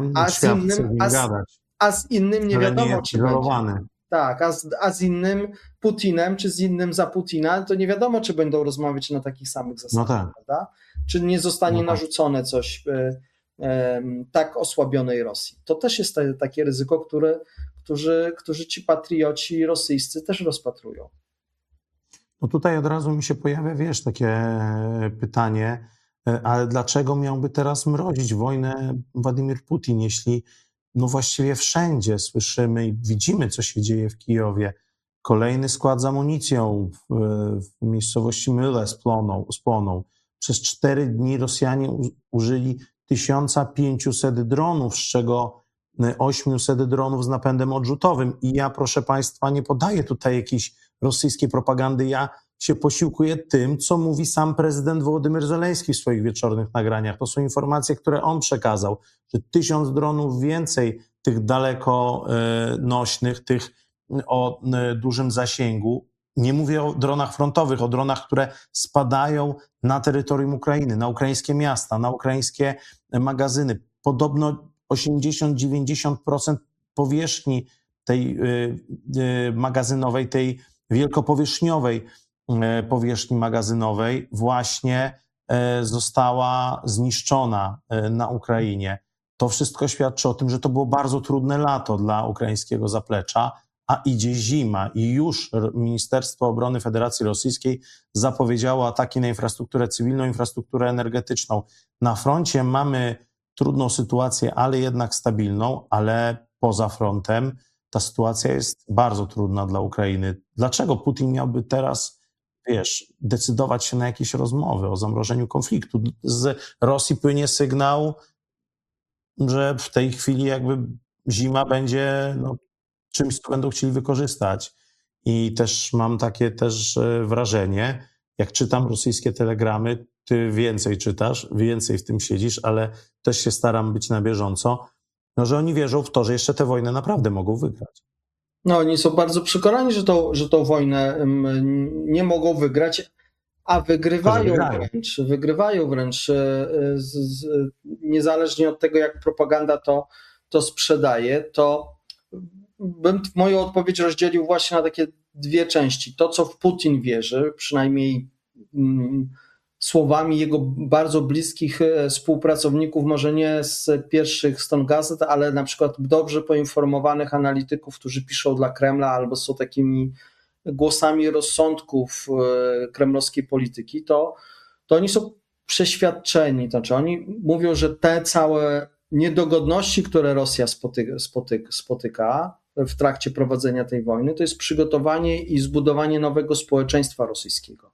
A z innym nie wiadomo, czy będzie. Tak, a z innym Putinem, czy z innym za Putina, to nie wiadomo, czy będą rozmawiać na takich samych zasadach, prawda? Czy nie zostanie narzucone coś tak osłabionej Rosji. To też jest takie ryzyko, którzy ci patrioci rosyjscy też rozpatrują. No tutaj od razu mi się pojawia, takie pytanie, ale dlaczego miałby teraz mrozić wojnę Władimir Putin, jeśli no właściwie wszędzie słyszymy i widzimy, co się dzieje w Kijowie, Kolejny skład z amunicją w miejscowości Myle spłonął. Przez 4 dni Rosjanie użyli 1500 dronów, z czego 800 dronów z napędem odrzutowym. I ja, proszę Państwa, nie podaję tutaj jakiejś rosyjskiej propagandy. Ja się posiłkuję tym, co mówi sam prezydent Wołodymyr Zełenski w swoich wieczornych nagraniach. To są informacje, które on przekazał, że 1000 dronów więcej, tych dalekonośnych, tych o dużym zasięgu. Nie mówię o dronach frontowych, o dronach, które spadają na terytorium Ukrainy, na ukraińskie miasta, na ukraińskie magazyny. Podobno 80-90% powierzchni tej magazynowej, tej wielkopowierzchniowej powierzchni magazynowej właśnie została zniszczona na Ukrainie. To wszystko świadczy o tym, że to było bardzo trudne lato dla ukraińskiego zaplecza, a idzie zima i już Ministerstwo Obrony Federacji Rosyjskiej zapowiedziało ataki na infrastrukturę cywilną, infrastrukturę energetyczną. Na froncie mamy trudną sytuację, ale jednak stabilną, ale poza frontem ta sytuacja jest bardzo trudna dla Ukrainy. Dlaczego Putin miałby teraz, decydować się na jakieś rozmowy o zamrożeniu konfliktu? Z Rosji płynie sygnał, że w tej chwili jakby zima będzie czymś, co będą chcieli wykorzystać. I też mam takie wrażenie, jak czytam rosyjskie telegramy, ty więcej czytasz, więcej w tym siedzisz, ale też się staram być na bieżąco, że oni wierzą w to, że jeszcze tę wojnę naprawdę mogą wygrać. No, oni są bardzo przekonani, że tą wojnę nie mogą wygrać, a wygrywają wręcz niezależnie od tego, jak propaganda to sprzedaje, to bym moją odpowiedź rozdzielił właśnie na takie 2 części. To, co w Putin wierzy, przynajmniej słowami jego bardzo bliskich współpracowników, może nie z pierwszych stron gazet, ale na przykład dobrze poinformowanych analityków, którzy piszą dla Kremla albo są takimi głosami rozsądków kremlowskiej polityki, to oni są przeświadczeni. To znaczy oni mówią, że te całe niedogodności, które Rosja spotyka w trakcie prowadzenia tej wojny, to jest przygotowanie i zbudowanie nowego społeczeństwa rosyjskiego.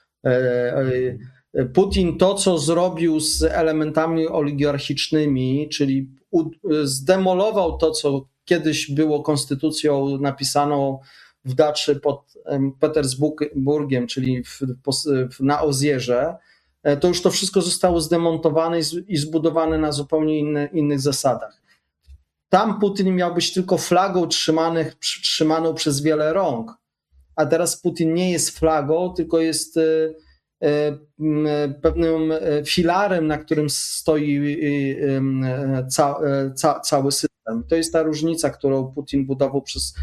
Putin to, co zrobił z elementami oligarchicznymi, czyli zdemolował to, co kiedyś było konstytucją napisaną w Daczy pod Petersburgiem, czyli na Ozierze, to już to wszystko zostało zdemontowane i zbudowane na zupełnie innych zasadach. Tam Putin miał być tylko flagą trzymaną przez wiele rąk, a teraz Putin nie jest flagą, tylko jest pewnym filarem, na którym stoi cały system. To jest ta różnica, którą Putin budował przez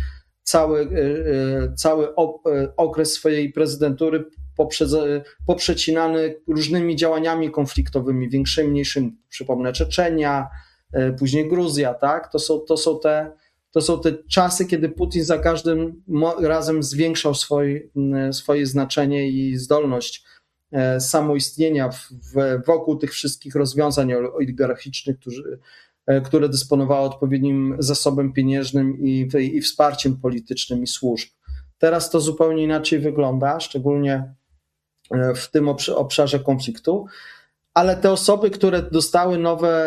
cały okres swojej prezydentury, poprzecinany różnymi działaniami konfliktowymi, większymi, mniejszymi. Przypomnę, Czeczenia, później Gruzja, tak? To są te czasy, kiedy Putin za każdym razem zwiększał swoje znaczenie i zdolność samoistnienia wokół tych wszystkich rozwiązań oligarchicznych, które dysponowały odpowiednim zasobem pieniężnym i wsparciem politycznym i służb. Teraz to zupełnie inaczej wygląda, szczególnie w tym obszarze konfliktu, ale te osoby, które dostały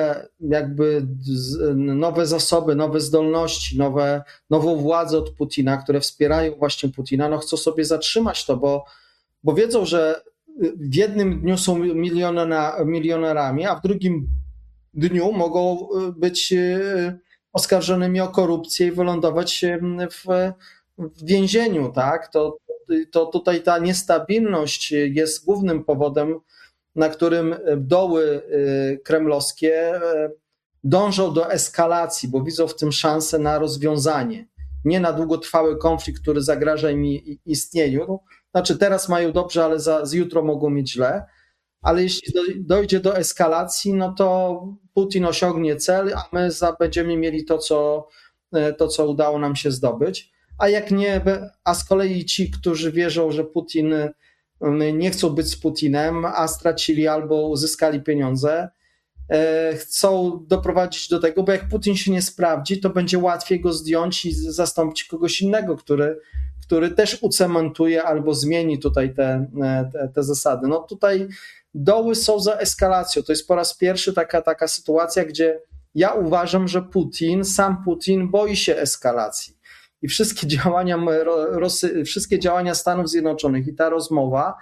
nowe zasoby, nowe zdolności, nową władzę od Putina, które wspierają właśnie Putina, chcą sobie zatrzymać to, bo wiedzą, że w jednym dniu są milionerami, a w drugim dniu mogą być oskarżonymi o korupcję i wylądować w więzieniu, tak? To tutaj ta niestabilność jest głównym powodem, na którym doły kremlowskie dążą do eskalacji, bo widzą w tym szansę na rozwiązanie. Nie na długotrwały konflikt, który zagraża im istnieniu. Znaczy teraz mają dobrze, ale z jutro mogą mieć źle. Ale jeśli dojdzie do eskalacji, to Putin osiągnie cel, a my będziemy mieli to, co udało nam się zdobyć. A jak nie, a z kolei ci, którzy wierzą, że Putin nie chcą być z Putinem, a stracili albo uzyskali pieniądze, chcą doprowadzić do tego, bo jak Putin się nie sprawdzi, to będzie łatwiej go zdjąć i zastąpić kogoś innego, który też ucementuje albo zmieni tutaj te zasady. No tutaj doły są za eskalacją. To jest po raz pierwszy taka sytuacja, gdzie ja uważam, że sam Putin boi się eskalacji. I wszystkie działania Stanów Zjednoczonych i ta rozmowa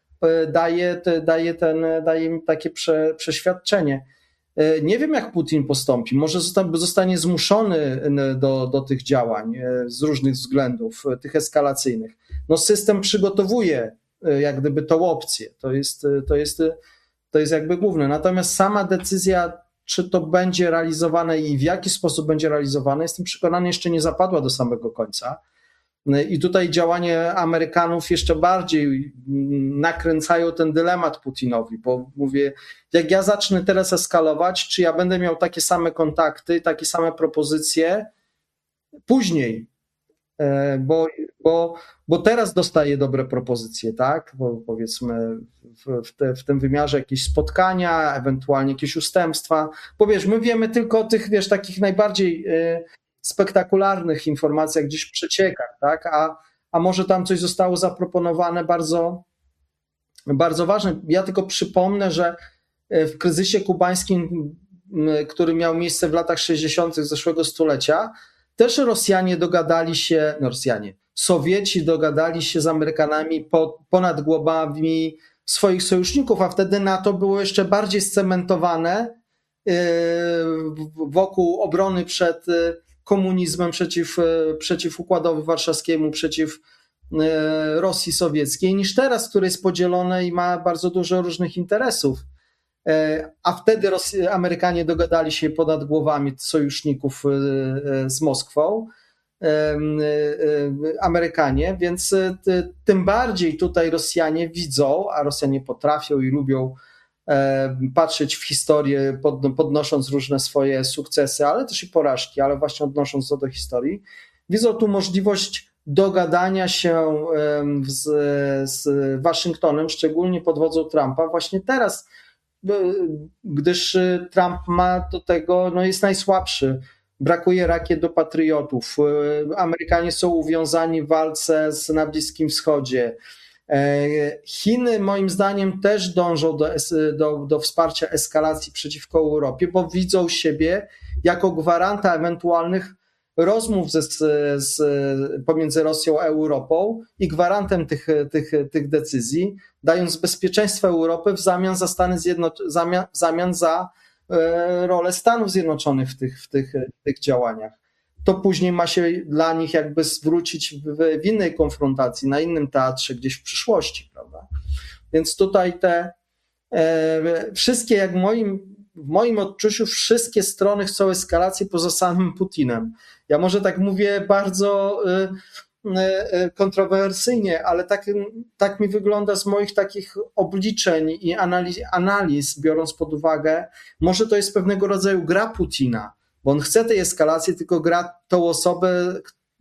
daje mi takie przeświadczenie. Nie wiem, jak Putin postąpi. Może zostanie zmuszony do tych działań z różnych względów, tych eskalacyjnych. No system przygotowuje jak gdyby tą opcję. To jest jakby główne. Natomiast sama decyzja, czy to będzie realizowane i w jaki sposób będzie realizowane, jestem przekonany, jeszcze nie zapadła do samego końca. I tutaj działanie Amerykanów jeszcze bardziej nakręcają ten dylemat Putinowi, bo mówię, jak ja zacznę teraz eskalować, czy ja będę miał takie same kontakty, takie same propozycje później, bo teraz dostaję dobre propozycje, tak? Bo powiedzmy w tym wymiarze jakieś spotkania, ewentualnie jakieś ustępstwa, bo wiesz, my wiemy tylko o tych, wiesz, takich najbardziej spektakularnych informacjach gdzieś w przeciekach, tak? A może tam coś zostało zaproponowane bardzo, bardzo ważne. Ja tylko przypomnę, że w kryzysie kubańskim, który miał miejsce w latach 60. zeszłego stulecia, też Sowieci dogadali się z Amerykanami ponad głowami swoich sojuszników, a wtedy NATO było jeszcze bardziej scementowane wokół obrony przed komunizmem, przeciw Układowi Warszawskiemu, przeciw Rosji Sowieckiej, niż teraz, które jest podzielone i ma bardzo dużo różnych interesów. A wtedy Amerykanie dogadali się ponad głowami sojuszników z Moskwą, Amerykanie, więc tym bardziej tutaj Rosjanie widzą, a Rosjanie potrafią i lubią patrzeć w historię, podnosząc różne swoje sukcesy, ale też i porażki, ale właśnie odnosząc to do historii, widzą tu możliwość dogadania się z Waszyngtonem, szczególnie pod wodzą Trumpa, właśnie teraz, gdyż Trump ma do tego, no jest najsłabszy. Brakuje rakiet do patriotów. Amerykanie są uwiązani w walce na Bliskim Wschodzie. Chiny moim zdaniem też dążą do wsparcia eskalacji przeciwko Europie, bo widzą siebie jako gwaranta ewentualnych rozmów pomiędzy Rosją a Europą i gwarantem tych decyzji, dając bezpieczeństwo Europy w zamian za rolę Stanów Zjednoczonych w tych działaniach. To później ma się dla nich jakby zwrócić w innej konfrontacji, na innym teatrze, gdzieś w przyszłości, prawda? Więc tutaj te wszystkie, jak w moim odczuciu, wszystkie strony chcą eskalacji poza samym Putinem. Ja może tak mówię bardzo kontrowersyjnie, ale tak mi wygląda z moich takich obliczeń i analiz, biorąc pod uwagę, może to jest pewnego rodzaju gra Putina, bo on chce tej eskalacji, tylko gra tą osobę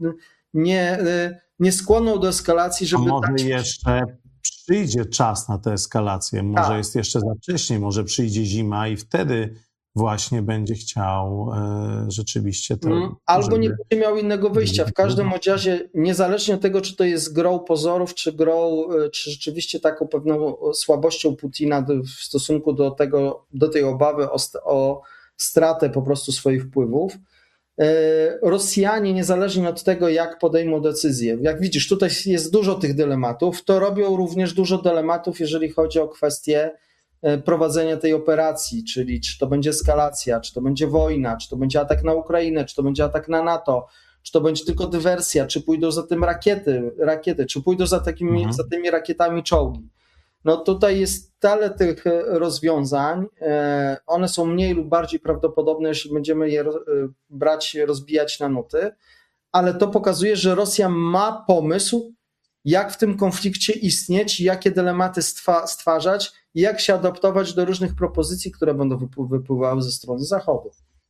nie skłonną do eskalacji, żeby... A może jeszcze przyjdzie czas na tę eskalację, może jest jeszcze za wcześnie, może przyjdzie zima i wtedy właśnie będzie chciał rzeczywiście to... Albo nie będzie miał innego wyjścia. W każdym razie, niezależnie od tego, czy to jest grą pozorów, czy rzeczywiście taką pewną słabością Putina w stosunku do tej obawy o stratę po prostu swoich wpływów, Rosjanie, niezależnie od tego, jak podejmą decyzję, jak widzisz, tutaj jest dużo tych dylematów, to robią również dużo dylematów, jeżeli chodzi o kwestię prowadzenia tej operacji, czyli czy to będzie eskalacja, czy to będzie wojna, czy to będzie atak na Ukrainę, czy to będzie atak na NATO, czy to będzie tylko dywersja, czy pójdą za tym rakiety, czy pójdą za tymi rakietami czołgi. No tutaj jest tyle tych rozwiązań, one są mniej lub bardziej prawdopodobne, jeśli będziemy je rozbijać na nuty, ale to pokazuje, że Rosja ma pomysł, jak w tym konflikcie istnieć, jakie dylematy stwarzać i jak się adaptować do różnych propozycji, które będą wypływały ze strony Zachodu.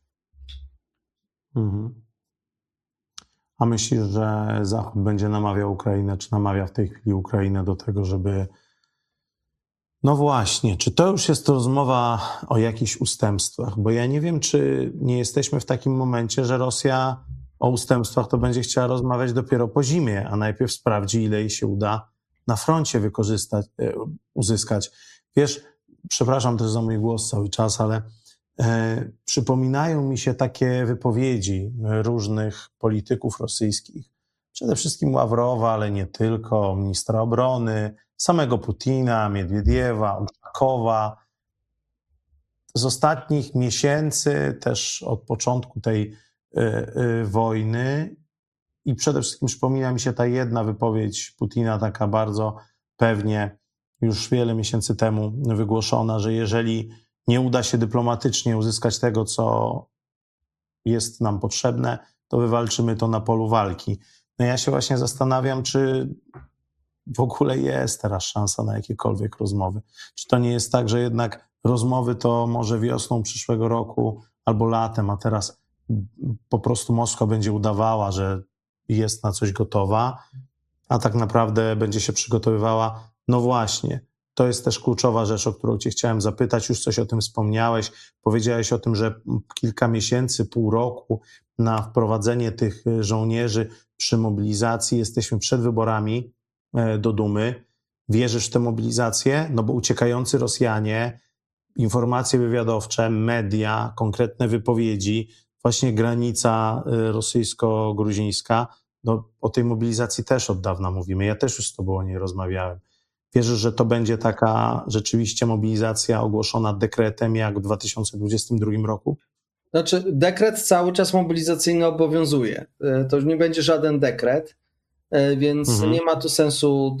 Mhm. A myślisz, że Zachód będzie namawiał Ukrainę, czy namawia w tej chwili Ukrainę do tego, żeby... No właśnie, czy to już jest rozmowa o jakichś ustępstwach? Bo ja nie wiem, czy nie jesteśmy w takim momencie, że Rosja o ustępstwach to będzie chciała rozmawiać dopiero po zimie, a najpierw sprawdzi, ile jej się uda na froncie uzyskać. Wiesz, przepraszam też za mój głos cały czas, ale przypominają mi się takie wypowiedzi różnych polityków rosyjskich, przede wszystkim Ławrowa, ale nie tylko, ministra obrony, samego Putina, Miedwiediewa, Uszakowa. Z ostatnich miesięcy, też od początku tej wojny i przede wszystkim przypomina mi się ta jedna wypowiedź Putina, taka bardzo pewnie już wiele miesięcy temu wygłoszona, że jeżeli nie uda się dyplomatycznie uzyskać tego, co jest nam potrzebne, to wywalczymy to na polu walki. No ja się właśnie zastanawiam, czy w ogóle jest teraz szansa na jakiekolwiek rozmowy. Czy to nie jest tak, że jednak rozmowy to może wiosną przyszłego roku albo latem, a teraz po prostu Moskwa będzie udawała, że jest na coś gotowa, a tak naprawdę będzie się przygotowywała. No właśnie, to jest też kluczowa rzecz, o którą cię chciałem zapytać. Już coś o tym wspomniałeś. Powiedziałeś o tym, że kilka miesięcy, pół roku na wprowadzenie tych żołnierzy przy mobilizacji. Jesteśmy przed wyborami do Dumy. Wierzysz w tę mobilizację? No bo uciekający Rosjanie, informacje wywiadowcze, media, konkretne wypowiedzi, właśnie granica rosyjsko-gruzińska, no o tej mobilizacji też od dawna mówimy. Ja też już z tobą o niej rozmawiałem. Wierzysz, że to będzie taka rzeczywiście mobilizacja ogłoszona dekretem jak w 2022 roku? Znaczy, dekret cały czas mobilizacyjny obowiązuje. To już nie będzie żaden dekret, więc nie ma tu sensu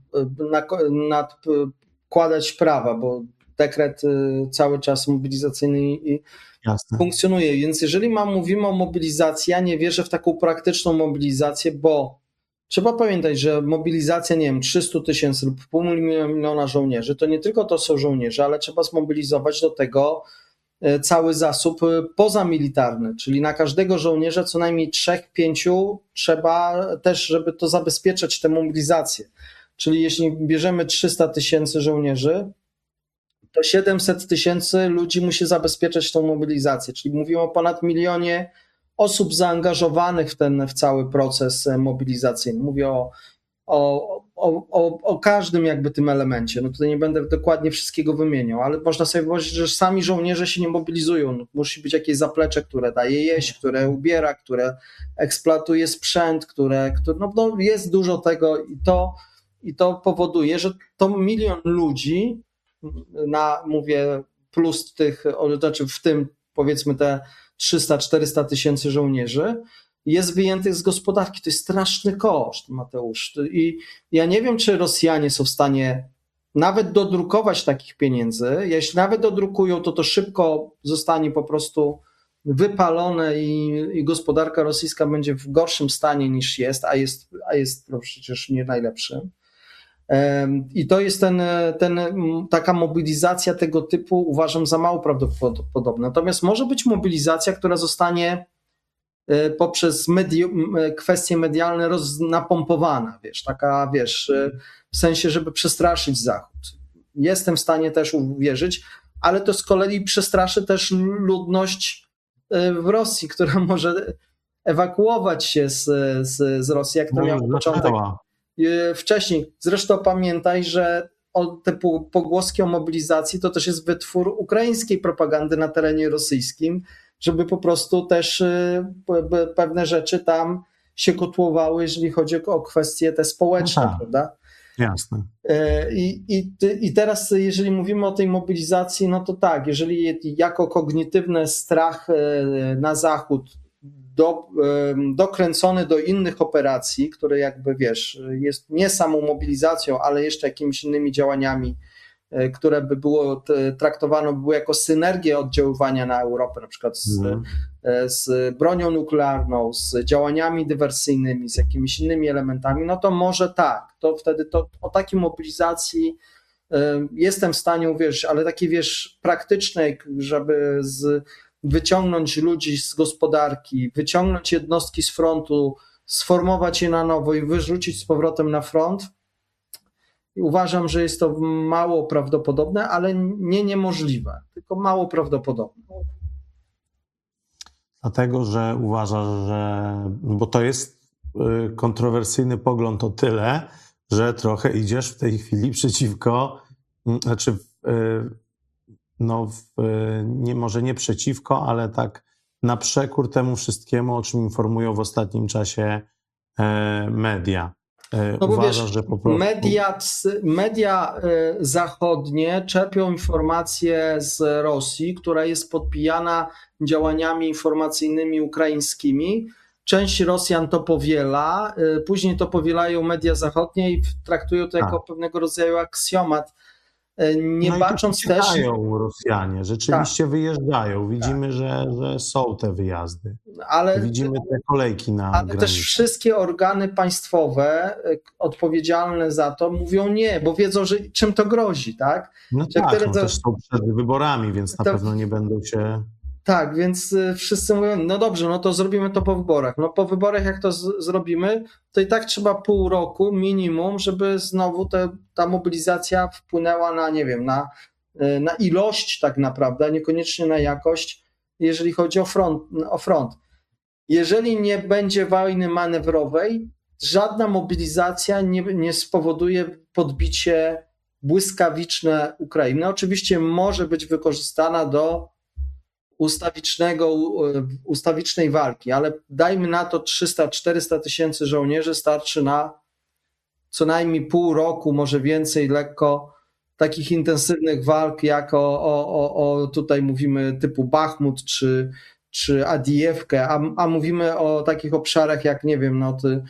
nadkładać prawa, bo dekret cały czas mobilizacyjny Jasne. funkcjonuje. Więc jeżeli mówimy o mobilizacji, ja nie wierzę w taką praktyczną mobilizację, bo trzeba pamiętać, że mobilizacja, nie wiem, 300 000 lub 500 000 żołnierzy, to nie tylko to są żołnierze, ale trzeba zmobilizować do tego cały zasób pozamilitarny, czyli na każdego żołnierza co najmniej 3-5 trzeba też, żeby to zabezpieczać tę mobilizację. Czyli jeśli bierzemy 300 000 żołnierzy, to 700 000 ludzi musi zabezpieczać tą mobilizację, czyli mówimy o ponad 1 milionie osób zaangażowanych w cały proces mobilizacyjny. Mówię o każdym jakby tym elemencie. No tutaj nie będę dokładnie wszystkiego wymieniał, ale można sobie wyobrazić, że sami żołnierze się nie mobilizują. No, musi być jakieś zaplecze, które daje jeść, które ubiera, które eksploatuje sprzęt, no jest dużo tego i to powoduje, że to 1 milion ludzi, mówię plus tych, znaczy w tym powiedzmy te 300-400 000 żołnierzy, jest wyjętych z gospodarki. To jest straszny koszt, Mateusz. I ja nie wiem, czy Rosjanie są w stanie nawet dodrukować takich pieniędzy. Jeśli nawet dodrukują, to szybko zostanie po prostu wypalone i gospodarka rosyjska będzie w gorszym stanie niż jest, a jest no przecież nie najlepszym. I to jest taka mobilizacja tego typu, uważam, za mało prawdopodobna. Natomiast może być mobilizacja, która zostanie poprzez kwestie medialne napompowana, w sensie, żeby przestraszyć Zachód. Jestem w stanie też uwierzyć, ale to z kolei przestraszy też ludność w Rosji, która może ewakuować się z Rosji, jak to miał początek wcześniej. Zresztą pamiętaj, że te pogłoski o mobilizacji to też jest wytwór ukraińskiej propagandy na terenie rosyjskim, żeby po prostu też pewne rzeczy tam się kotłowały, jeżeli chodzi o kwestie te społeczne, no tak, prawda? Jasne. I teraz, jeżeli mówimy o tej mobilizacji, no to tak, jeżeli jako kognitywny strach na Zachód dokręcony do innych operacji, które jakby jest nie samą mobilizacją, ale jeszcze jakimiś innymi działaniami, które by było traktowane jako synergię oddziaływania na Europę, na przykład z bronią nuklearną, z działaniami dywersyjnymi, z jakimiś innymi elementami, no to może tak, to wtedy o takiej mobilizacji jestem w stanie uwierzyć, ale takiej praktycznej, żeby wyciągnąć ludzi z gospodarki, wyciągnąć jednostki z frontu, sformować je na nowo i wyrzucić z powrotem na front. Uważam, że jest to mało prawdopodobne, ale nie niemożliwe, tylko mało prawdopodobne. Dlatego, że uważasz, że... Bo to jest kontrowersyjny pogląd o tyle, że trochę idziesz w tej chwili przeciwko, znaczy może nie przeciwko, ale tak na przekór temu wszystkiemu, o czym informują w ostatnim czasie media. No bo Uważasz, wiesz, że po prostu... media zachodnie czerpią informacje z Rosji, która jest podpijana działaniami informacyjnymi ukraińskimi. Część Rosjan to powiela, później to powielają media zachodnie i traktują to jako pewnego rodzaju aksjomat. Nie bacząc też... Rosjanie, rzeczywiście wyjeżdżają. Widzimy, że są te wyjazdy. Widzimy te kolejki na granicy. Ale też wszystkie organy państwowe odpowiedzialne za to mówią nie, bo wiedzą, że czym to grozi, tak? No tak, też są przed wyborami, więc na pewno nie będą się... Tak, więc wszyscy mówią, no dobrze, no to zrobimy to po wyborach. No po wyborach jak to zrobimy, to i tak trzeba pół roku minimum, żeby znowu ta mobilizacja wpłynęła na, nie wiem, na ilość tak naprawdę, a niekoniecznie na jakość, jeżeli chodzi o front. Jeżeli nie będzie wojny manewrowej, żadna mobilizacja nie spowoduje podbicie błyskawiczne Ukrainy. Oczywiście może być wykorzystana do ustawicznej walki, ale dajmy na to 300-400 tysięcy żołnierzy starczy na co najmniej pół roku, może więcej lekko takich intensywnych walk, jak tutaj mówimy typu Bachmut czy Adijewkę, a mówimy o takich obszarach jak, nie wiem,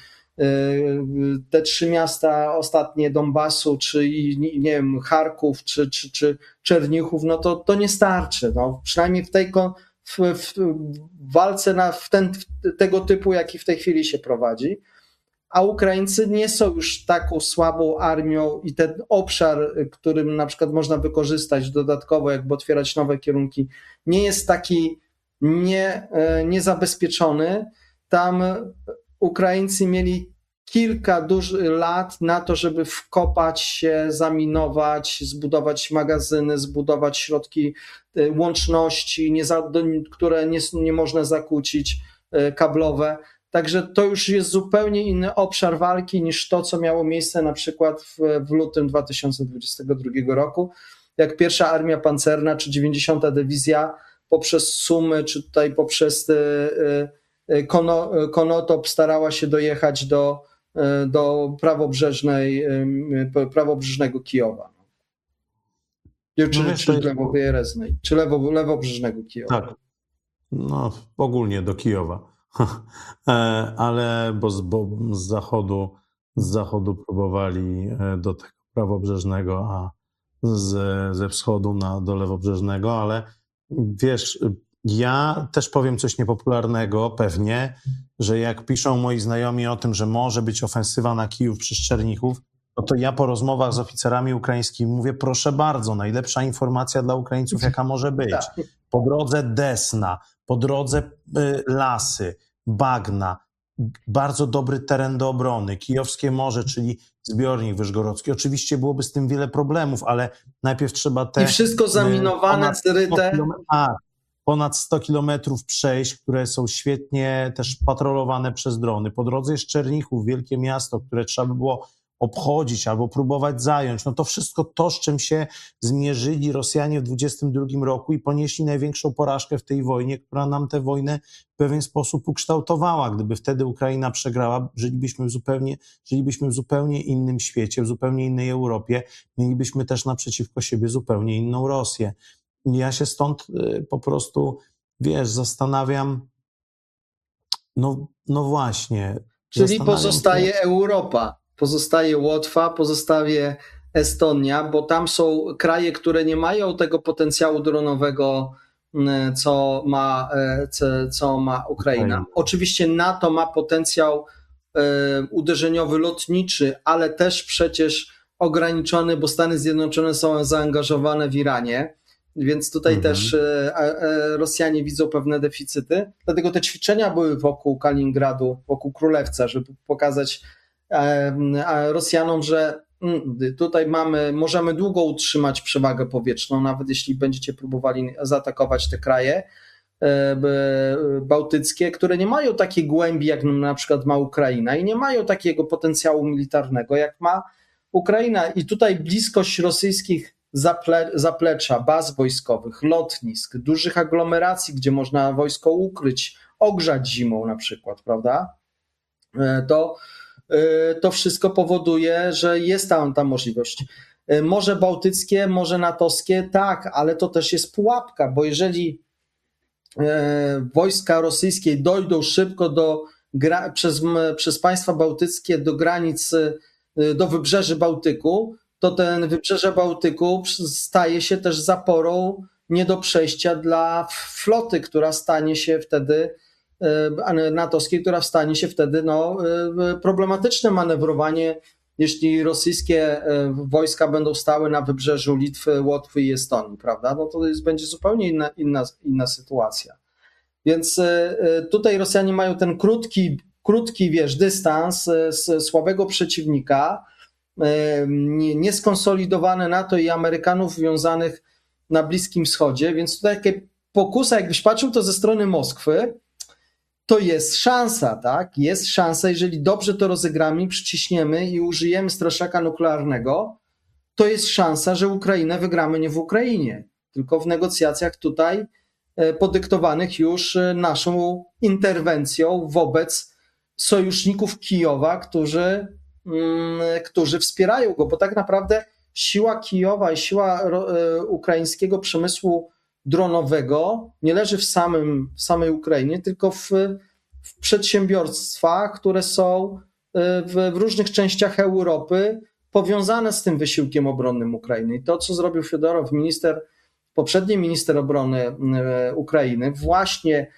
te 3 miasta ostatnie Donbasu, czy nie wiem, Charków, czy Czernichów, no to nie starczy. No, przynajmniej w walce tego typu, jaki w tej chwili się prowadzi. A Ukraińcy nie są już taką słabą armią i ten obszar, którym na przykład można wykorzystać dodatkowo, jakby otwierać nowe kierunki, nie jest taki niezabezpieczony. Tam Ukraińcy mieli kilka lat na to, żeby wkopać się, zaminować, zbudować magazyny, zbudować środki łączności, które nie można zakłócić, kablowe. Także to już jest zupełnie inny obszar walki niż to, co miało miejsce na przykład w lutym 2022 roku, jak pierwsza armia pancerna czy 90. dywizja poprzez Sumy, czy tutaj poprzez Konotop starała się dojechać do prawobrzeżnego Kijowa. Czy lewobrzeżnej, czy lewobrzeżnego Kijowa. Tak, no ogólnie do Kijowa. Ale bo z zachodu próbowali do tego prawobrzeżnego, a ze wschodu do lewobrzeżnego, ale wiesz, ja też powiem coś niepopularnego pewnie, że jak piszą moi znajomi o tym, że może być ofensywa na Kijów przez Czernichów, no to ja po rozmowach z oficerami ukraińskimi mówię, proszę bardzo, najlepsza informacja dla Ukraińców, jaka może być. Po drodze Desna, po drodze lasy, bagna, bardzo dobry teren do obrony, Kijowskie Morze, czyli zbiornik wyżgorodzki. Oczywiście byłoby z tym wiele problemów, ale najpierw trzeba I wszystko zaminowane, zryte. Ponad 100 kilometrów przejść, które są świetnie też patrolowane przez drony. Po drodze jest Czernichów, wielkie miasto, które trzeba by było obchodzić albo próbować zająć. No to wszystko to, z czym się zmierzyli Rosjanie w 2022 roku i ponieśli największą porażkę w tej wojnie, która nam tę wojnę w pewien sposób ukształtowała. Gdyby wtedy Ukraina przegrała, żylibyśmy w zupełnie innym świecie, w zupełnie innej Europie. Mielibyśmy też naprzeciwko siebie zupełnie inną Rosję. I ja się stąd po prostu, zastanawiam, no właśnie. Czyli pozostaje Europa. Pozostaje Łotwa, pozostaje Estonia, bo tam są kraje, które nie mają tego potencjału dronowego, co ma Ukraina. Oczywiście NATO ma potencjał uderzeniowy lotniczy, ale też przecież ograniczony, bo Stany Zjednoczone są zaangażowane w Iranie, więc tutaj też Rosjanie widzą pewne deficyty. Dlatego te ćwiczenia były wokół Kaliningradu, wokół Królewca, żeby pokazać Rosjanom, że tutaj możemy długo utrzymać przewagę powietrzną, nawet jeśli będziecie próbowali zaatakować te kraje. bałtyckie, które nie mają takiej głębi, jak na przykład ma Ukraina i nie mają takiego potencjału militarnego, jak ma Ukraina. I tutaj bliskość rosyjskich zaplecza, baz wojskowych, lotnisk, dużych aglomeracji, gdzie można wojsko ukryć, ogrzać zimą na przykład, prawda? To wszystko powoduje, że jest ta możliwość. Morze Bałtyckie, Morze Natowskie, tak, ale to też jest pułapka, bo jeżeli wojska rosyjskie dojdą szybko przez państwa bałtyckie do granic, do wybrzeży Bałtyku, to ten wybrzeże Bałtyku staje się też zaporą nie do przejścia dla floty, która stanie się wtedy natowskiej, która stanie się wtedy problematyczne manewrowanie, jeśli rosyjskie wojska będą stały na wybrzeżu Litwy, Łotwy i Estonii, prawda? No to będzie zupełnie inna sytuacja. Więc tutaj Rosjanie mają ten krótki dystans słabego przeciwnika, nieskonsolidowane NATO i Amerykanów wiązanych na Bliskim Wschodzie, więc tutaj takie pokusa, jakbyś patrzył to ze strony Moskwy, to jest szansa, tak? Jest szansa, jeżeli dobrze to rozegramy, przyciśniemy i użyjemy straszaka nuklearnego, to jest szansa, że Ukrainę wygramy nie w Ukrainie, tylko w negocjacjach tutaj podyktowanych już naszą interwencją wobec sojuszników Kijowa, którzy wspierają go, bo tak naprawdę siła Kijowa i siła ukraińskiego przemysłu dronowego nie leży w samej Ukrainie, tylko w przedsiębiorstwach, które są w różnych częściach Europy powiązane z tym wysiłkiem obronnym Ukrainy. I to, co zrobił Fiodorow, poprzedni minister obrony Ukrainy, właśnie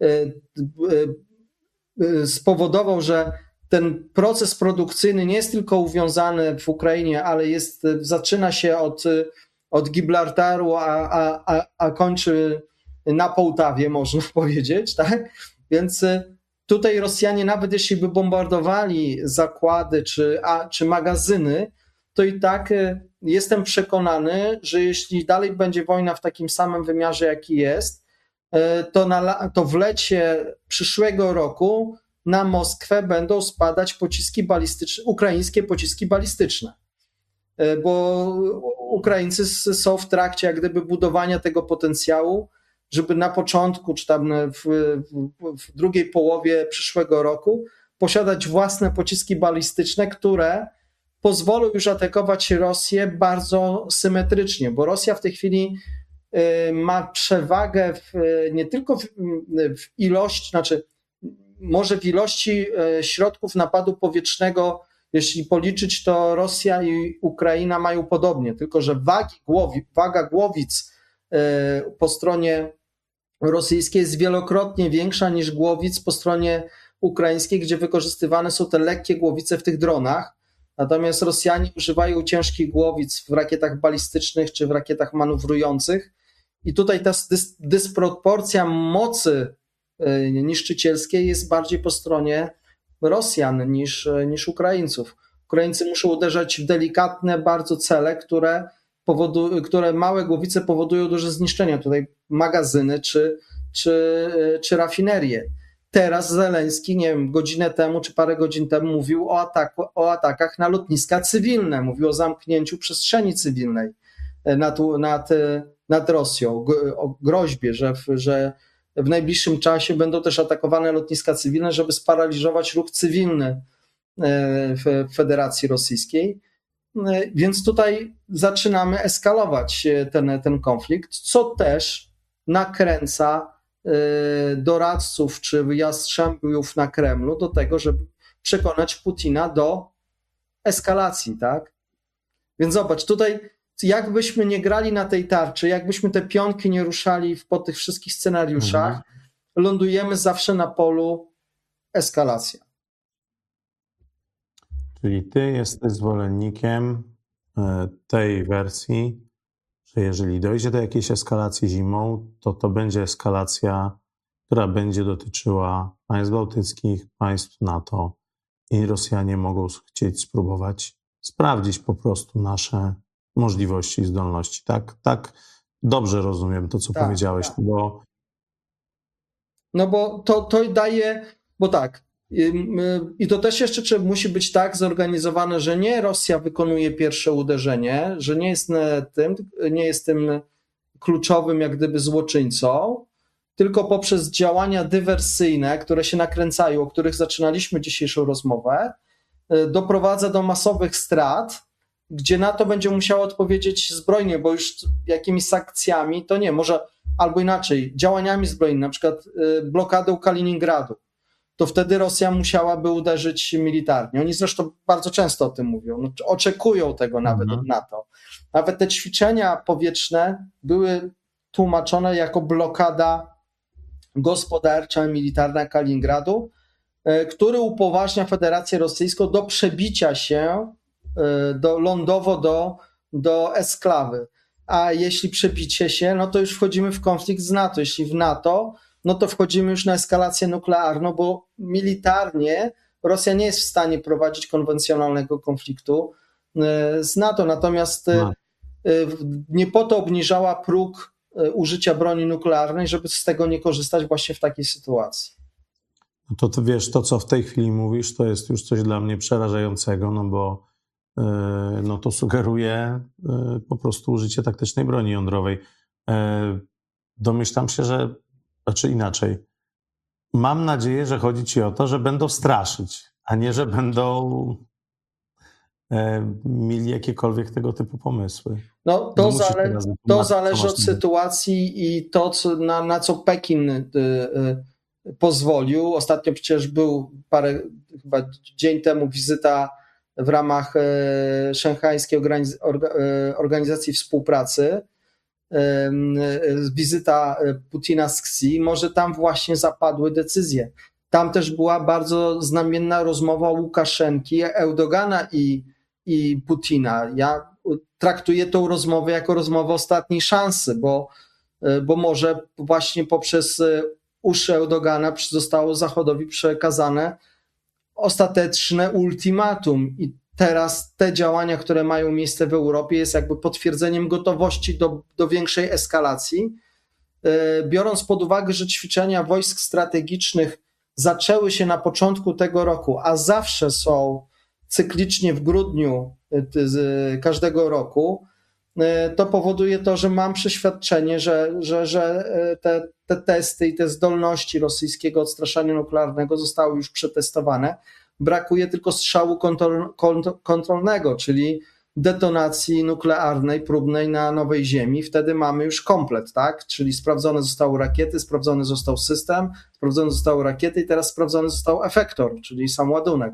spowodował, że ten proces produkcyjny nie jest tylko uwiązany w Ukrainie, ale zaczyna się od Gibraltaru, a kończy na Połtawie, można powiedzieć, tak? Więc tutaj Rosjanie, nawet jeśli by bombardowali zakłady czy magazyny, to i tak jestem przekonany, że jeśli dalej będzie wojna w takim samym wymiarze, jaki jest, to w lecie przyszłego roku na Moskwę będą spadać ukraińskie pociski balistyczne. Bo Ukraińcy są w trakcie jak gdyby budowania tego potencjału, żeby na początku, czy tam w drugiej połowie przyszłego roku posiadać własne pociski balistyczne, które pozwolą już atakować Rosję bardzo symetrycznie, bo Rosja w tej chwili ma przewagę nie tylko w ilości, może w ilości środków napadu powietrznego, jeśli policzyć, to Rosja i Ukraina mają podobnie, tylko że waga głowic po stronie rosyjskiej jest wielokrotnie większa niż głowic po stronie ukraińskiej, gdzie wykorzystywane są te lekkie głowice w tych dronach. Natomiast Rosjanie używają ciężkich głowic w rakietach balistycznych czy w rakietach manewrujących. I tutaj ta dysproporcja mocy niszczycielskiej jest bardziej po stronie Rosjan niż Ukraińców. Ukraińcy muszą uderzać w delikatne bardzo cele, które małe głowice powodują duże zniszczenia. Tutaj magazyny czy rafinerie. Teraz Zełenski, nie wiem, godzinę temu czy parę godzin temu mówił o atakach na lotniska cywilne. Mówił o zamknięciu przestrzeni cywilnej nad Rosją, o groźbie, że w najbliższym czasie będą też atakowane lotniska cywilne, żeby sparaliżować ruch cywilny w Federacji Rosyjskiej. Więc tutaj zaczynamy eskalować ten konflikt, co też nakręca doradców czy jastrzębiów na Kremlu do tego, żeby przekonać Putina do eskalacji, tak? Więc zobacz, tutaj jakbyśmy nie grali na tej tarczy, jakbyśmy te pionki nie ruszali po tych wszystkich scenariuszach, lądujemy zawsze na polu eskalacja. Czyli ty jesteś zwolennikiem tej wersji, że jeżeli dojdzie do jakiejś eskalacji zimą, to będzie eskalacja, która będzie dotyczyła państw bałtyckich, państw NATO i Rosjanie mogą chcieć spróbować sprawdzić po prostu nasze możliwości i zdolności. Tak dobrze rozumiem to, co powiedziałeś, tak. Bo No bo to daje, bo tak, i to też jeszcze musi być tak zorganizowane, że nie Rosja wykonuje pierwsze uderzenie, że nie jest tym kluczowym jak gdyby złoczyńcą, tylko poprzez działania dywersyjne, które się nakręcają, o których zaczynaliśmy dzisiejszą rozmowę, doprowadza do masowych strat, gdzie NATO będzie musiało odpowiedzieć zbrojnie, bo już jakimiś sankcjami to nie, może albo inaczej, działaniami zbrojnymi, na przykład blokadą Kaliningradu, to wtedy Rosja musiałaby uderzyć militarnie. Oni zresztą bardzo często o tym mówią, no, oczekują tego nawet od NATO. Nawet te ćwiczenia powietrzne były tłumaczone jako blokada gospodarcza, militarna Kaliningradu, który upoważnia Federację Rosyjską do przebicia się lądowo do esklawy. A jeśli przebicie się, no to już wchodzimy w konflikt z NATO. Jeśli w NATO, no to wchodzimy już na eskalację nuklearną, bo militarnie Rosja nie jest w stanie prowadzić konwencjonalnego konfliktu z NATO. Natomiast nie po to obniżała próg użycia broni nuklearnej, żeby z tego nie korzystać właśnie w takiej sytuacji. No to ty wiesz, to co w tej chwili mówisz, to jest już coś dla mnie przerażającego, no bo no to sugeruje po prostu użycie taktycznej broni jądrowej. Domyślam się, że, znaczy inaczej, mam nadzieję, że chodzi ci o to, że będą straszyć, a nie, że będą mieli jakiekolwiek tego typu pomysły. No to zależy od sytuacji i to, na co Pekin pozwolił. Ostatnio przecież był chyba dzień temu wizyta w ramach Szanghajskiej Organizacji Współpracy, wizyta Putina z Xi, może tam właśnie zapadły decyzje. Tam też była bardzo znamienna rozmowa Łukaszenki, Erdogana i Putina. Ja traktuję tą rozmowę jako rozmowę ostatniej szansy, bo może właśnie poprzez uszy Erdogana zostało Zachodowi przekazane ostateczne ultimatum i teraz te działania, które mają miejsce w Europie, jest jakby potwierdzeniem gotowości do większej eskalacji. Biorąc pod uwagę, że ćwiczenia wojsk strategicznych zaczęły się na początku tego roku, a zawsze są cyklicznie w grudniu każdego roku, to powoduje to, że mam przeświadczenie, że te testy i te zdolności rosyjskiego odstraszania nuklearnego zostały już przetestowane. Brakuje tylko strzału kontrolnego, czyli detonacji nuklearnej próbnej na nowej ziemi. Wtedy mamy już komplet, tak? Czyli sprawdzone zostały rakiety, sprawdzony został system, sprawdzone zostały rakiety i teraz sprawdzony został efektor, czyli sam ładunek.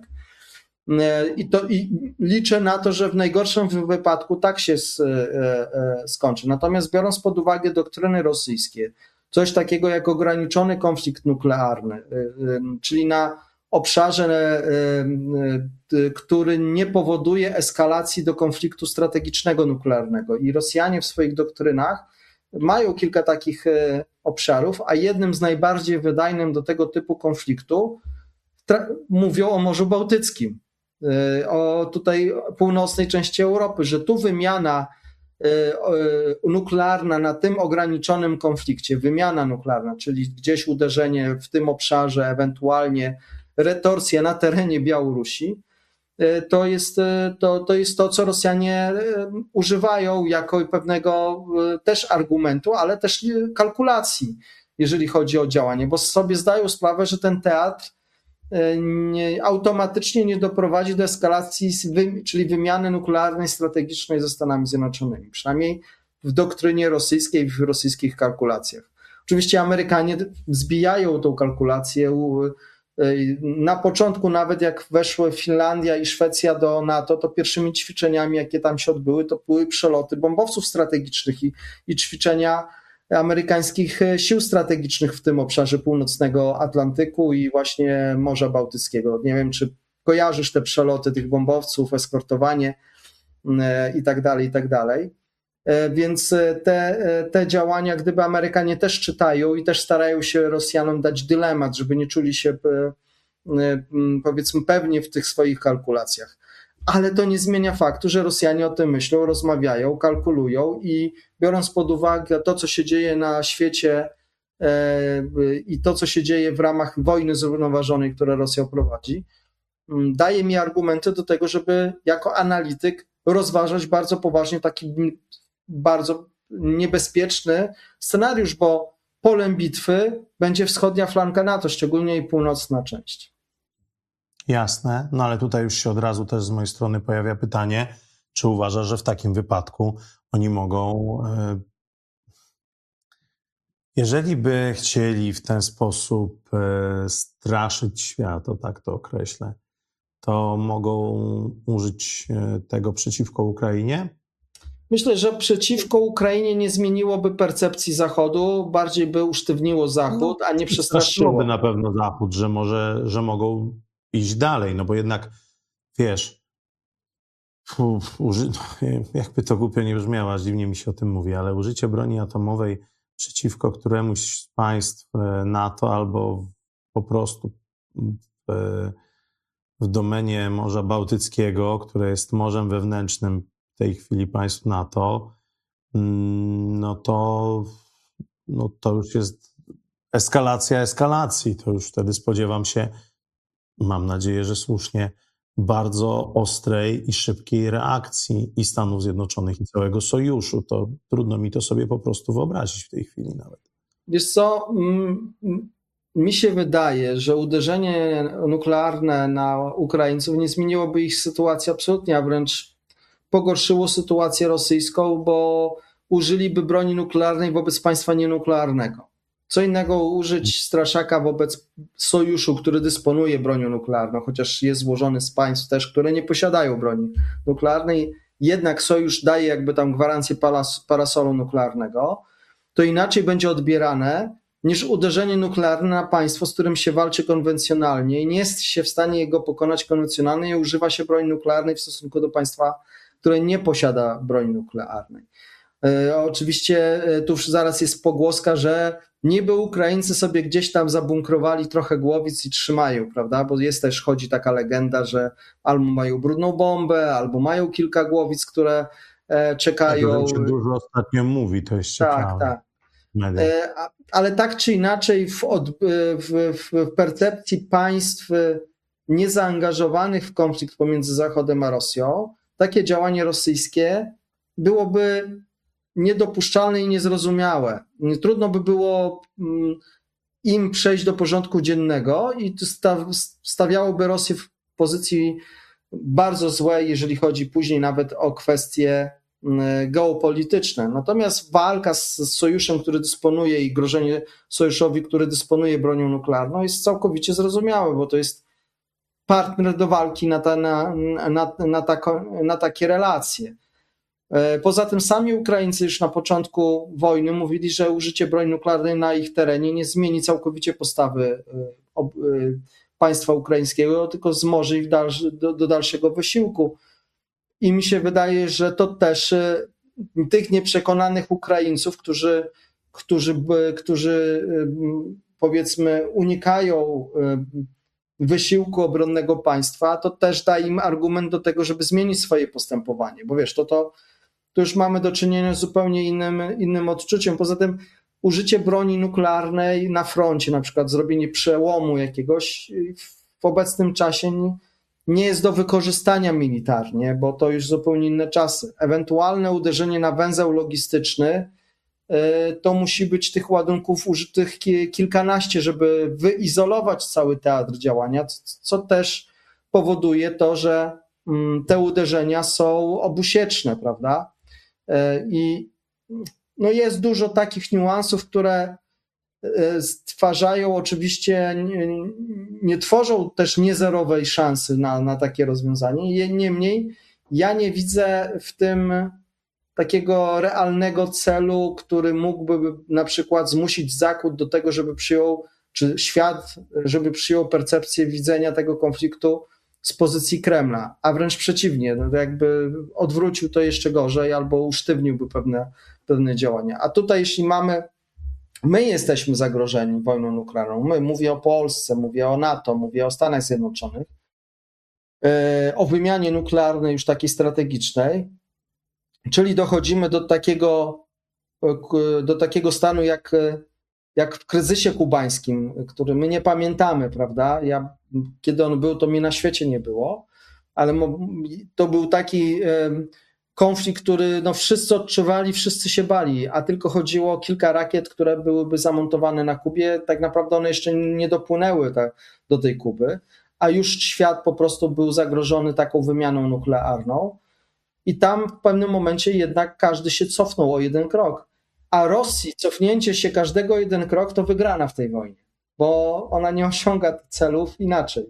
I liczę na to, że w najgorszym wypadku tak się skończy. Natomiast biorąc pod uwagę doktryny rosyjskie, coś takiego jak ograniczony konflikt nuklearny, czyli na obszarze, który nie powoduje eskalacji do konfliktu strategicznego nuklearnego. I Rosjanie w swoich doktrynach mają kilka takich obszarów, a jednym z najbardziej wydajnym do tego typu konfliktu mówią o Morzu Bałtyckim, o tutaj północnej części Europy, że tu wymiana nuklearna na tym ograniczonym konflikcie, wymiana nuklearna, czyli gdzieś uderzenie w tym obszarze, ewentualnie retorsja na terenie Białorusi, to jest to, co Rosjanie używają jako pewnego też argumentu, ale też kalkulacji, jeżeli chodzi o działanie, bo sobie zdają sprawę, że ten teatr automatycznie nie doprowadzi do eskalacji, czyli wymiany nuklearnej strategicznej ze Stanami Zjednoczonymi, przynajmniej w doktrynie rosyjskiej, w rosyjskich kalkulacjach. Oczywiście Amerykanie zbijają tą kalkulację. Na początku, nawet jak weszły Finlandia i Szwecja do NATO, to pierwszymi ćwiczeniami, jakie tam się odbyły, to były przeloty bombowców strategicznych i ćwiczenia amerykańskich sił strategicznych w tym obszarze północnego Atlantyku i właśnie Morza Bałtyckiego. Nie wiem, czy kojarzysz te przeloty tych bombowców, eskortowanie i tak dalej. Więc te działania, gdyby Amerykanie też czytają i też starają się Rosjanom dać dylemat, żeby nie czuli się, powiedzmy, pewnie w tych swoich kalkulacjach. Ale to nie zmienia faktu, że Rosjanie o tym myślą, rozmawiają, kalkulują i biorąc pod uwagę to, co się dzieje na świecie i to, co się dzieje w ramach wojny zrównoważonej, którą Rosja prowadzi, daje mi argumenty do tego, żeby jako analityk rozważać bardzo poważnie taki bardzo niebezpieczny scenariusz, bo polem bitwy będzie wschodnia flanka NATO, szczególnie jej północna część. Jasne, no ale tutaj już się od razu też z mojej strony pojawia pytanie, czy uważasz, że w takim wypadku oni mogą, jeżeli by chcieli w ten sposób straszyć świat, o tak to określę, to mogą użyć tego przeciwko Ukrainie? Myślę, że przeciwko Ukrainie nie zmieniłoby percepcji Zachodu, bardziej by usztywniło Zachód, a nie przestraszyło. Na pewno Zachód, że mogą iść dalej, no bo jednak, wiesz, jakby to głupio nie brzmiało, aż dziwnie mi się o tym mówi, ale użycie broni atomowej przeciwko któremuś z państw NATO albo po prostu w domenie Morza Bałtyckiego, które jest morzem wewnętrznym w tej chwili państw NATO, no to już jest eskalacja eskalacji. To już wtedy spodziewam się, mam nadzieję, że słusznie, bardzo ostrej i szybkiej reakcji i Stanów Zjednoczonych i całego sojuszu. To trudno mi to sobie po prostu wyobrazić w tej chwili nawet. Wiesz co, mi się wydaje, że uderzenie nuklearne na Ukraińców nie zmieniłoby ich sytuacji absolutnie, a wręcz pogorszyło sytuację rosyjską, bo użyliby broni nuklearnej wobec państwa nienuklearnego. Co innego użyć straszaka wobec sojuszu, który dysponuje bronią nuklearną, chociaż jest złożony z państw też, które nie posiadają broni nuklearnej, jednak sojusz daje jakby tam gwarancję parasolu nuklearnego, to inaczej będzie odbierane niż uderzenie nuklearne na państwo, z którym się walczy konwencjonalnie i nie jest się w stanie jego pokonać konwencjonalnie i używa się broni nuklearnej w stosunku do państwa, które nie posiada broni nuklearnej. Oczywiście tu już zaraz jest pogłoska, że niby Ukraińcy sobie gdzieś tam zabunkrowali trochę głowic i trzymają, prawda? Bo chodzi taka legenda, że albo mają brudną bombę, albo mają kilka głowic, które czekają. To się dużo ostatnio mówi, to jest ciekawe. Tak. Ale tak czy inaczej w percepcji państw niezaangażowanych w konflikt pomiędzy Zachodem a Rosją, takie działanie rosyjskie byłoby niedopuszczalne i niezrozumiałe. Trudno by było im przejść do porządku dziennego i stawiałoby Rosję w pozycji bardzo złej, jeżeli chodzi później nawet o kwestie geopolityczne. Natomiast walka z sojuszem, który dysponuje i grożenie sojuszowi, który dysponuje bronią nuklearną jest całkowicie zrozumiałe, bo to jest partner do walki na takie relacje. Poza tym sami Ukraińcy już na początku wojny mówili, że użycie broni nuklearnej na ich terenie nie zmieni całkowicie postawy państwa ukraińskiego, tylko wzmoży ich do dalszego wysiłku. I mi się wydaje, że to też tych nieprzekonanych Ukraińców, którzy powiedzmy unikają wysiłku obronnego państwa, to też da im argument do tego, żeby zmienić swoje postępowanie. Bo wiesz, to już mamy do czynienia z zupełnie innym odczuciem. Poza tym użycie broni nuklearnej na froncie, na przykład zrobienie przełomu jakiegoś w obecnym czasie nie jest do wykorzystania militarnie, bo to już zupełnie inne czasy. Ewentualne uderzenie na węzeł logistyczny to musi być tych ładunków użytych kilkanaście, żeby wyizolować cały teatr działania, co też powoduje to, że te uderzenia są obusieczne, prawda? I no jest dużo takich niuansów, które stwarzają oczywiście, nie tworzą też niezerowej szansy na takie rozwiązanie. Niemniej ja nie widzę w tym takiego realnego celu, który mógłby na przykład zmusić Zachód do tego, żeby przyjął, czy świat, żeby przyjął percepcję widzenia tego konfliktu z pozycji Kremla, a wręcz przeciwnie, no jakby odwrócił to jeszcze gorzej albo usztywniłby pewne działania. A tutaj jeśli my jesteśmy zagrożeni wojną nuklearną, mówię o Polsce, mówię o NATO, mówię o Stanach Zjednoczonych, o wymianie nuklearnej już takiej strategicznej, czyli dochodzimy do takiego stanu jak jak w kryzysie kubańskim, który my nie pamiętamy, prawda? Kiedy on był, to mnie na świecie nie było, ale to był taki konflikt, który wszyscy odczuwali, wszyscy się bali, a tylko chodziło o kilka rakiet, które byłyby zamontowane na Kubie. Tak naprawdę one jeszcze nie dopłynęły do tej Kuby, a już świat po prostu był zagrożony taką wymianą nuklearną i tam w pewnym momencie jednak każdy się cofnął o jeden krok. A Rosji cofnięcie się każdego jeden krok to wygrana w tej wojnie, bo ona nie osiąga celów inaczej.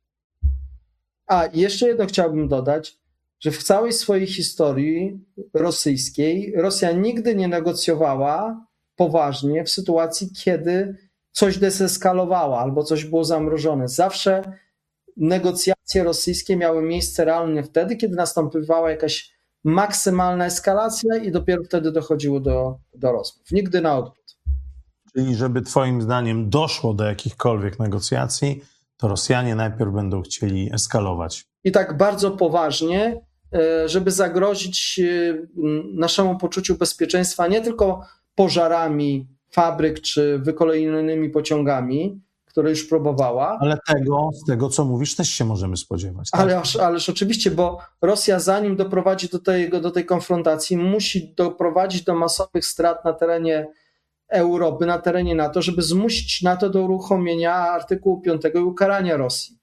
A jeszcze jedno chciałbym dodać, że w całej swojej historii rosyjskiej Rosja nigdy nie negocjowała poważnie w sytuacji, kiedy coś dezeskalowała albo coś było zamrożone. Zawsze negocjacje rosyjskie miały miejsce realnie wtedy, kiedy następowała jakaś maksymalna eskalacja i dopiero wtedy dochodziło do rozmów. Nigdy na odwrót. Czyli żeby twoim zdaniem doszło do jakichkolwiek negocjacji, to Rosjanie najpierw będą chcieli eskalować. I tak bardzo poważnie, żeby zagrozić naszemu poczuciu bezpieczeństwa nie tylko pożarami fabryk czy wykolejonymi pociągami, które już próbowała. Ale z tego, co mówisz, też się możemy spodziewać. Tak? Ależ oczywiście, bo Rosja zanim doprowadzi do tej konfrontacji, musi doprowadzić do masowych strat na terenie Europy, na terenie NATO, żeby zmusić NATO do uruchomienia artykułu 5 i ukarania Rosji.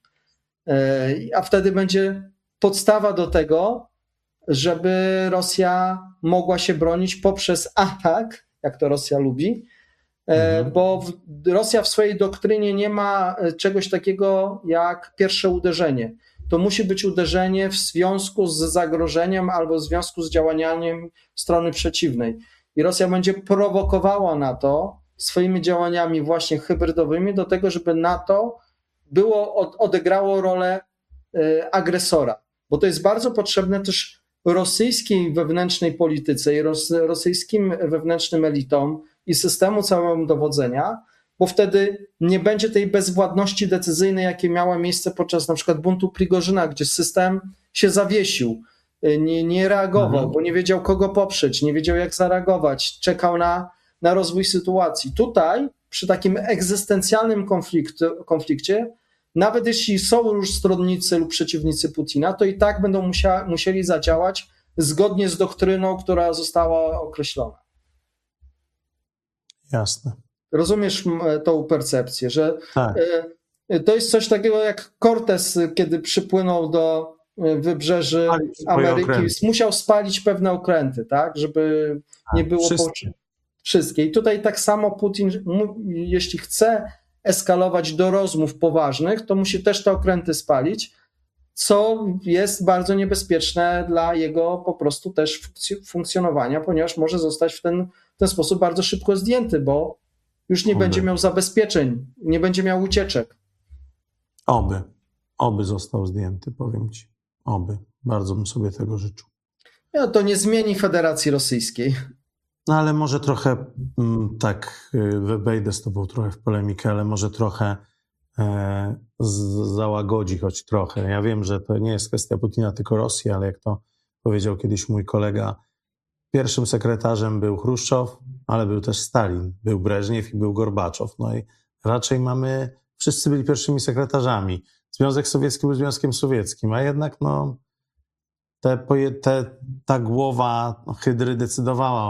A wtedy będzie podstawa do tego, żeby Rosja mogła się bronić poprzez atak, jak to Rosja lubi, bo Rosja w swojej doktrynie nie ma czegoś takiego jak pierwsze uderzenie. To musi być uderzenie w związku z zagrożeniem albo w związku z działaniem strony przeciwnej. I Rosja będzie prowokowała NATO swoimi działaniami właśnie hybrydowymi do tego, żeby NATO odegrało rolę agresora. Bo to jest bardzo potrzebne też rosyjskiej wewnętrznej polityce i rosyjskim wewnętrznym elitom i systemu całego dowodzenia, bo wtedy nie będzie tej bezwładności decyzyjnej, jakie miała miejsce podczas na przykład buntu Prigorzyna, gdzie system się zawiesił, nie reagował, bo nie wiedział kogo poprzeć, nie wiedział jak zareagować, czekał na rozwój sytuacji. Tutaj przy takim egzystencjalnym konflikcie, nawet jeśli są już stronnicy lub przeciwnicy Putina, to i tak będą musieli zadziałać zgodnie z doktryną, która została określona. Jasne. Rozumiesz tą percepcję, że tak. To jest coś takiego jak Cortez, kiedy przypłynął do wybrzeży Ameryki, musiał spalić pewne okręty, tak, żeby nie było wszystkie. I tutaj tak samo Putin, jeśli chce eskalować do rozmów poważnych, to musi też te okręty spalić, co jest bardzo niebezpieczne dla jego po prostu też funkcjonowania, ponieważ może zostać w ten sposób bardzo szybko zdjęty, bo już nie będzie miał zabezpieczeń, nie będzie miał ucieczek. Oby został zdjęty, powiem ci. Oby. Bardzo bym sobie tego życzył. No, to nie zmieni Federacji Rosyjskiej. No ale może trochę tak wejdę z tobą trochę w polemikę, ale może trochę załagodzi choć trochę. Ja wiem, że to nie jest kwestia Putina, tylko Rosji, ale jak to powiedział kiedyś mój kolega, pierwszym sekretarzem był Chruszczow, ale był też Stalin, był Breżniew i był Gorbaczow. No i raczej wszyscy byli pierwszymi sekretarzami. Związek Sowiecki był Związkiem Sowieckim, a jednak ta głowa hydry decydowała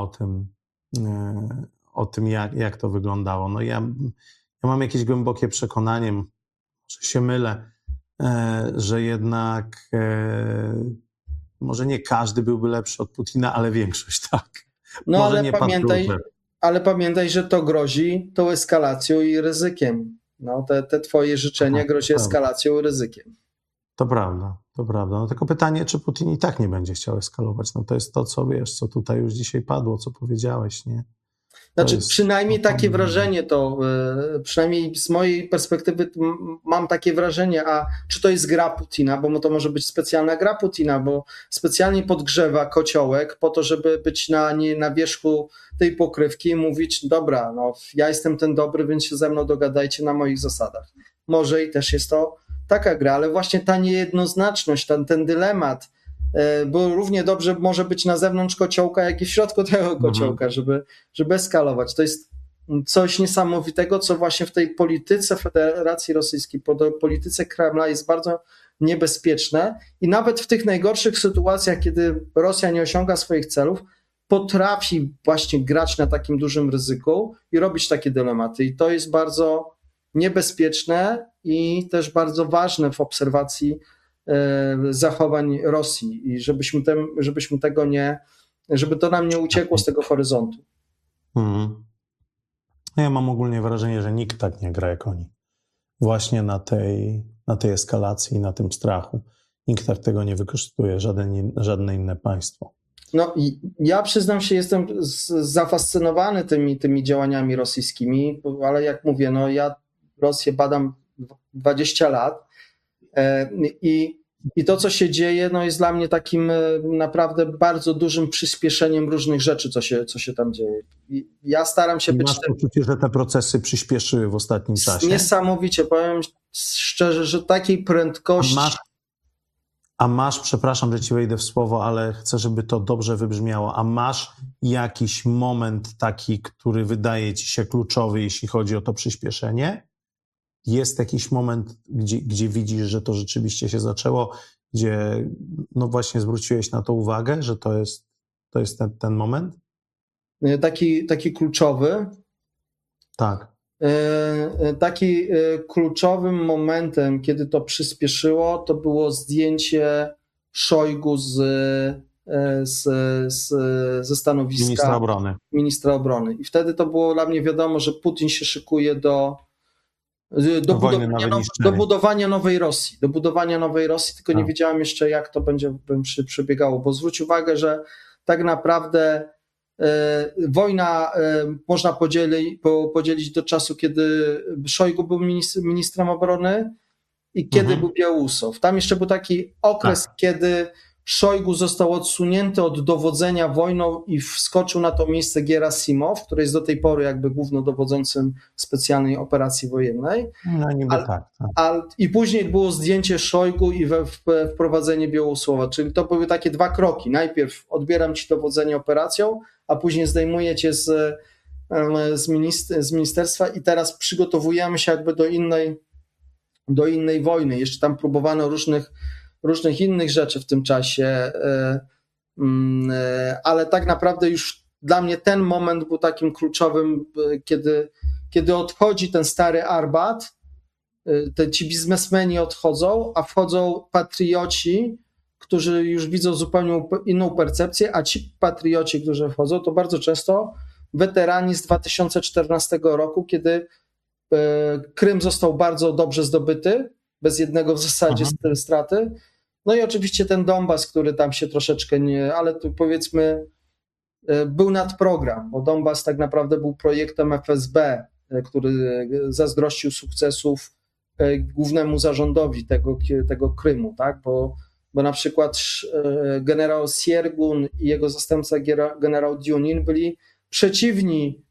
o tym jak to wyglądało. No ja mam jakieś głębokie przekonanie, może się mylę, że jednak może nie każdy byłby lepszy od Putina, ale większość tak. No może ale nie pamiętaj, że to grozi tą eskalacją i ryzykiem. No, te twoje życzenia grozi eskalacją i ryzykiem. To prawda. No tylko pytanie, czy Putin i tak nie będzie chciał eskalować. No to jest to, co wiesz, co tutaj już dzisiaj padło, co powiedziałeś, nie? Znaczy przynajmniej takie wrażenie przynajmniej z mojej perspektywy mam takie wrażenie, a czy to jest gra Putina, bo to może być specjalna gra Putina, bo specjalnie podgrzewa kociołek po to, żeby być na wierzchu tej pokrywki i mówić, dobra, no ja jestem ten dobry, więc się ze mną dogadajcie na moich zasadach. Może i też jest to taka gra, ale właśnie ta niejednoznaczność, ten dylemat, bo równie dobrze może być na zewnątrz kociołka, jak i w środku tego kociołka, żeby eskalować. To jest coś niesamowitego, co właśnie w tej polityce Federacji Rosyjskiej, polityce Kremla jest bardzo niebezpieczne i nawet w tych najgorszych sytuacjach, kiedy Rosja nie osiąga swoich celów, potrafi właśnie grać na takim dużym ryzyku i robić takie dylematy. I to jest bardzo niebezpieczne i też bardzo ważne w obserwacji zachowań Rosji i żebyśmy tego nie, żeby to nam nie uciekło z tego horyzontu. Ja mam ogólnie wrażenie, że nikt tak nie gra jak oni. Właśnie na tej eskalacji, na tym strachu. Nikt tak tego nie wykorzystuje, żadne inne państwo. No i ja przyznam się, jestem zafascynowany tymi działaniami rosyjskimi, ale jak mówię, no ja Rosję badam 20 lat i to, co się dzieje, no jest dla mnie takim naprawdę bardzo dużym przyspieszeniem różnych rzeczy, co się tam dzieje. I ja staram się być... Masz poczucie, że te procesy przyspieszyły w ostatnim czasie? Niesamowicie, powiem szczerze, że takiej prędkości... A masz, przepraszam, że ci wejdę w słowo, ale chcę, żeby to dobrze wybrzmiało, a masz jakiś moment taki, który wydaje ci się kluczowy, jeśli chodzi o to przyspieszenie? Jest jakiś moment, gdzie widzisz, że to rzeczywiście się zaczęło, gdzie no właśnie zwróciłeś na to uwagę, że to jest ten moment? Taki kluczowy? Tak. Taki kluczowym momentem, kiedy to przyspieszyło, to było zdjęcie Szojgu ze stanowiska ministra obrony. I wtedy to było dla mnie wiadomo, że Putin się szykuje do budowania nowej Rosji. Do budowania nowej Rosji, tylko nie wiedziałem jeszcze, jak to będzie przebiegało, bo zwróć uwagę, że tak naprawdę wojna można podzielić do czasu, kiedy Szojgu był ministrem obrony i kiedy był Białusow. Tam jeszcze był taki okres, kiedy Szojgu został odsunięty od dowodzenia wojną i wskoczył na to miejsce Gerasimow, który jest do tej pory jakby głównodowodzącym specjalnej operacji wojennej. No niby I później było zdjęcie Szojgu i wprowadzenie Białusława, czyli to były takie dwa kroki. Najpierw odbieram ci dowodzenie operacją, a później zdejmuję cię z ministerstwa i teraz przygotowujemy się jakby do innej wojny. Jeszcze tam próbowano różnych innych rzeczy w tym czasie, ale tak naprawdę już dla mnie ten moment był takim kluczowym, kiedy odchodzi ten stary Arbat, ci biznesmeni odchodzą, a wchodzą patrioci, którzy już widzą zupełnie inną percepcję, a ci patrioci, którzy wchodzą, to bardzo często weterani z 2014 roku, kiedy Krym został bardzo dobrze zdobyty, bez jednego w zasadzie straty. No i oczywiście ten Donbas, który tam się troszeczkę nie, ale tu powiedzmy był nadprogram, bo Donbas tak naprawdę był projektem FSB, który zazdrościł sukcesów głównemu zarządowi tego Krymu, tak? Bo na przykład generał Siergun i jego zastępca generał Dunin byli przeciwni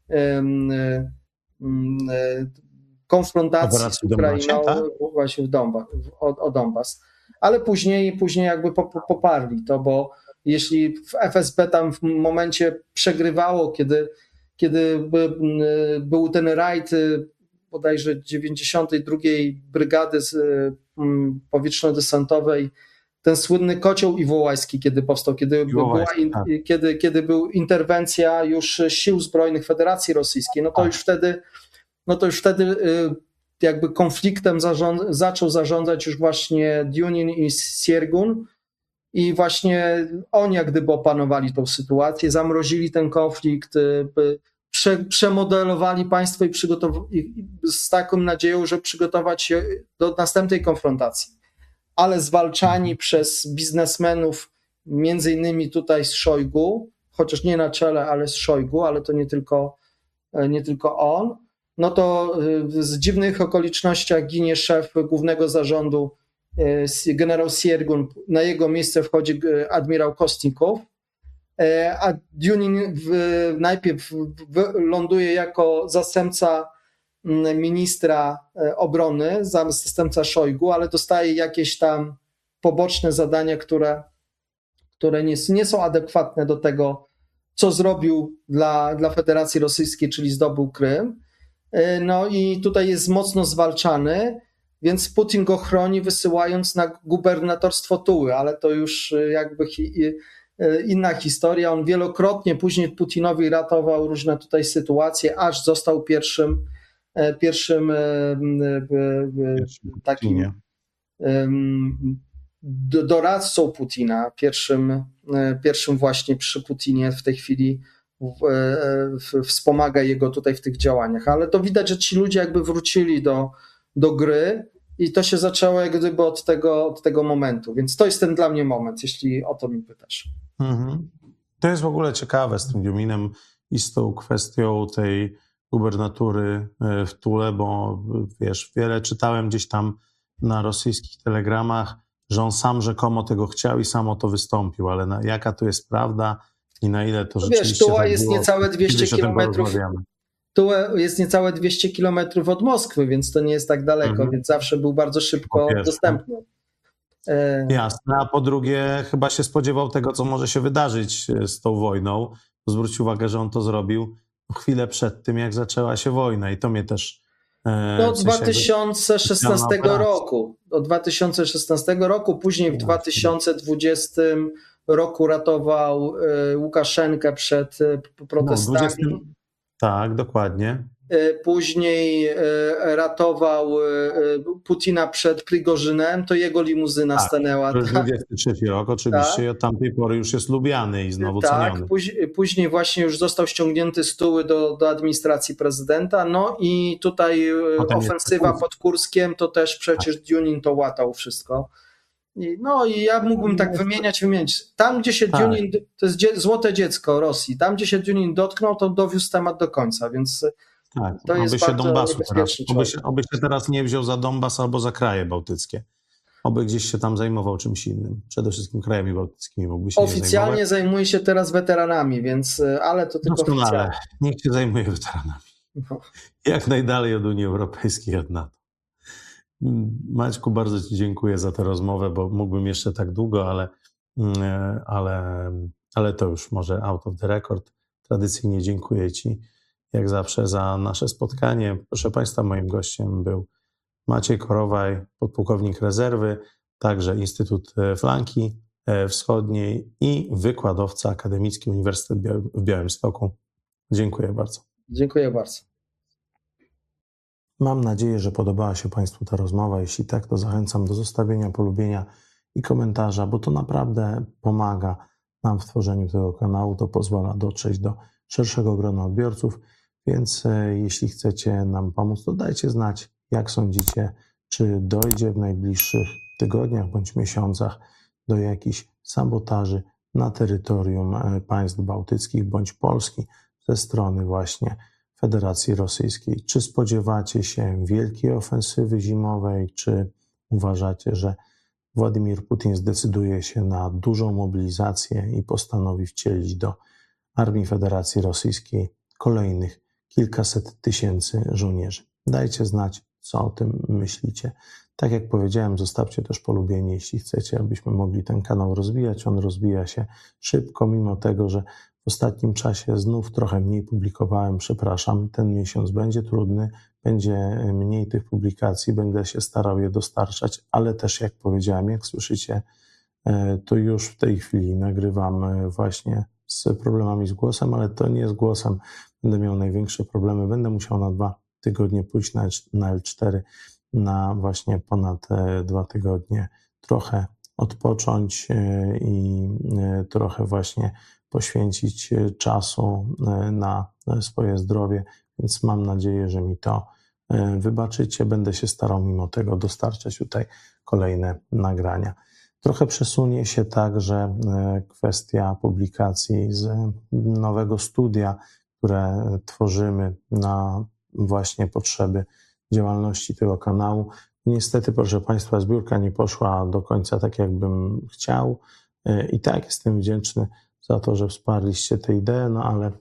konfrontacji z Ukrainą właśnie o Donbas. Ale później jakby poparli to, bo jeśli w FSB tam w momencie przegrywało, kiedy był ten rajd bodajże 92. Brygady powietrzno-desantowej, ten słynny kocioł iwołajski, kiedy powstał, kiedy była interwencja już sił zbrojnych Federacji Rosyjskiej, no to już wtedy jakby konfliktem zaczął zarządzać już właśnie Dunin i Siergun i właśnie oni jak gdyby opanowali tą sytuację, zamrozili ten konflikt, przemodelowali państwo i z taką nadzieją, że przygotować się do następnej konfrontacji. Ale zwalczani przez biznesmenów, między innymi tutaj z Szojgu, chociaż nie na czele, ale z Szojgu, ale to nie tylko on, no to z dziwnych okolicznościach ginie szef głównego zarządu, generał Siergun, na jego miejsce wchodzi admirał Kostnikow, a Dunin najpierw ląduje jako zastępca ministra obrony, zastępca Szojgu, ale dostaje jakieś tam poboczne zadania, które nie są adekwatne co zrobił dla Federacji Rosyjskiej, czyli zdobył Krym. No i tutaj jest mocno zwalczany, więc Putin go chroni, wysyłając na gubernatorstwo Tuły, ale to już jakby inna historia. On wielokrotnie później Putinowi ratował różne tutaj sytuacje, aż został pierwszym takim doradcą Putina, pierwszym właśnie przy Putinie w tej chwili wspomaga jego tutaj w tych działaniach. Ale to widać, że ci ludzie jakby wrócili do gry i to się zaczęło jak gdyby od tego momentu. Więc to jest ten dla mnie moment, jeśli o to mi pytasz. Mhm. To jest w ogóle ciekawe z tym Diuminem i z tą kwestią tej gubernatury w Tule, bo wiesz, wiele czytałem gdzieś tam na rosyjskich telegramach, że on sam rzekomo tego chciał i sam o to wystąpił, ale jaka to jest prawda i na ile to rzeczywiście wiesz, Tuła tak jest było, niecałe 200 kilometrów. Tuła jest niecałe 200 kilometrów od Moskwy, więc to nie jest tak daleko, więc zawsze był bardzo szybko dostępny. Jasne, a po drugie chyba się spodziewał tego, co może się wydarzyć z tą wojną. Zwróć uwagę, że on to zrobił chwilę przed tym, jak zaczęła się wojna i to mnie też... Od 2016 roku. Od 2016 roku, później w 2020 roku ratował Łukaszenkę przed protestami. Tak, dokładnie. Później ratował Putina przed Prigorzynem, to jego limuzyna stanęła. To już 23 rok oczywiście, od tamtej pory już jest lubiany i znowu ceniony. Później właśnie już został ściągnięty z Tuły do administracji prezydenta, no i tutaj ofensywa pod Kurskiem, to też przecież Dunin to łatał wszystko. No i ja mógłbym tak wymieniać. Tam, gdzie się Dunin, to jest złote dziecko Rosji, tam, gdzie się Dunin dotknął, to dowiózł temat do końca, więc to jest bardzo niebezpieczny człowiek. Oby się teraz nie wziął za Donbas albo za kraje bałtyckie. Oby gdzieś się tam zajmował czymś innym. Przede wszystkim krajami bałtyckimi mógłby się oficjalnie zajmuje się teraz weteranami, więc, ale to tylko oficjalnie. Niech się zajmuje weteranami. No. Jak najdalej od Unii Europejskiej, od NATO. Maćku, bardzo Ci dziękuję za tę rozmowę, bo mógłbym jeszcze tak długo, ale to już może out of the record. Tradycyjnie dziękuję Ci jak zawsze za nasze spotkanie. Proszę Państwa, moim gościem był Maciej Korowaj, podpułkownik rezerwy, także Instytut Flanki Wschodniej i wykładowca akademicki Uniwersytet w Białymstoku. Dziękuję bardzo. Dziękuję bardzo. Mam nadzieję, że podobała się Państwu ta rozmowa. Jeśli tak, to zachęcam do zostawienia polubienia i komentarza, bo to naprawdę pomaga nam w tworzeniu tego kanału. To pozwala dotrzeć do szerszego grona odbiorców, więc jeśli chcecie nam pomóc, to dajcie znać, jak sądzicie, czy dojdzie w najbliższych tygodniach bądź miesiącach do jakichś sabotaży na terytorium państw bałtyckich bądź Polski ze strony właśnie Federacji Rosyjskiej. Czy spodziewacie się wielkiej ofensywy zimowej, czy uważacie, że Władimir Putin zdecyduje się na dużą mobilizację i postanowi wcielić do armii Federacji Rosyjskiej kolejnych kilkaset tysięcy żołnierzy? Dajcie znać, co o tym myślicie. Tak jak powiedziałem, zostawcie też polubienie, jeśli chcecie, abyśmy mogli ten kanał rozwijać. On rozwija się szybko, mimo tego, że w ostatnim czasie znów trochę mniej publikowałem, przepraszam. Ten miesiąc będzie trudny, będzie mniej tych publikacji, będę się starał je dostarczać, ale też jak powiedziałem, jak słyszycie, to już w tej chwili nagrywam właśnie z problemami z głosem, ale to nie z głosem będę miał największe problemy. Będę musiał na 2 tygodnie pójść na L4, na właśnie ponad 2 tygodnie trochę odpocząć i trochę właśnie poświęcić czasu na swoje zdrowie, więc mam nadzieję, że mi to wybaczycie. Będę się starał mimo tego dostarczać tutaj kolejne nagrania. Trochę przesunie się także kwestia publikacji z nowego studia, które tworzymy na właśnie potrzeby działalności tego kanału. Niestety, proszę Państwa, zbiórka nie poszła do końca tak, jakbym chciał i tak jestem wdzięczny za to, że wsparliście tę ideę, no ale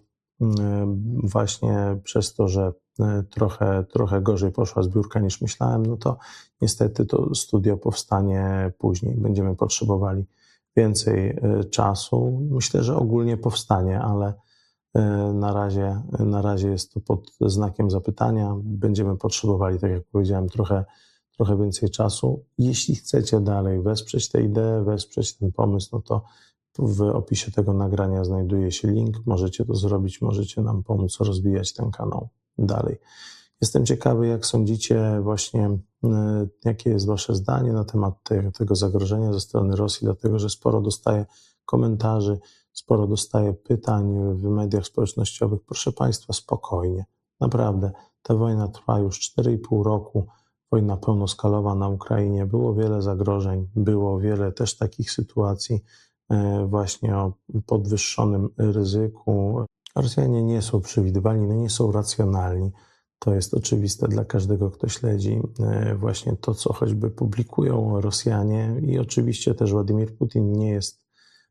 właśnie przez to, że trochę gorzej poszła zbiórka niż myślałem, no to niestety to studio powstanie później. Będziemy potrzebowali więcej czasu. Myślę, że ogólnie powstanie, ale na razie jest to pod znakiem zapytania. Będziemy potrzebowali, tak jak powiedziałem, trochę więcej czasu. Jeśli chcecie dalej wesprzeć tę ideę, wesprzeć ten pomysł, no to w opisie tego nagrania znajduje się link. Możecie to zrobić, możecie nam pomóc rozwijać ten kanał dalej. Jestem ciekawy, jak sądzicie właśnie, jakie jest wasze zdanie na temat tego zagrożenia ze strony Rosji, dlatego że sporo dostaję komentarzy, sporo dostaję pytań w mediach społecznościowych. Proszę Państwa, spokojnie, naprawdę, ta wojna trwa już 4,5 roku, wojna pełnoskalowa na Ukrainie, było wiele zagrożeń, było wiele też takich sytuacji właśnie o podwyższonym ryzyku. Rosjanie nie są przewidywalni, no nie są racjonalni. To jest oczywiste dla każdego, kto śledzi właśnie to, co choćby publikują Rosjanie, i oczywiście też Władimir Putin nie jest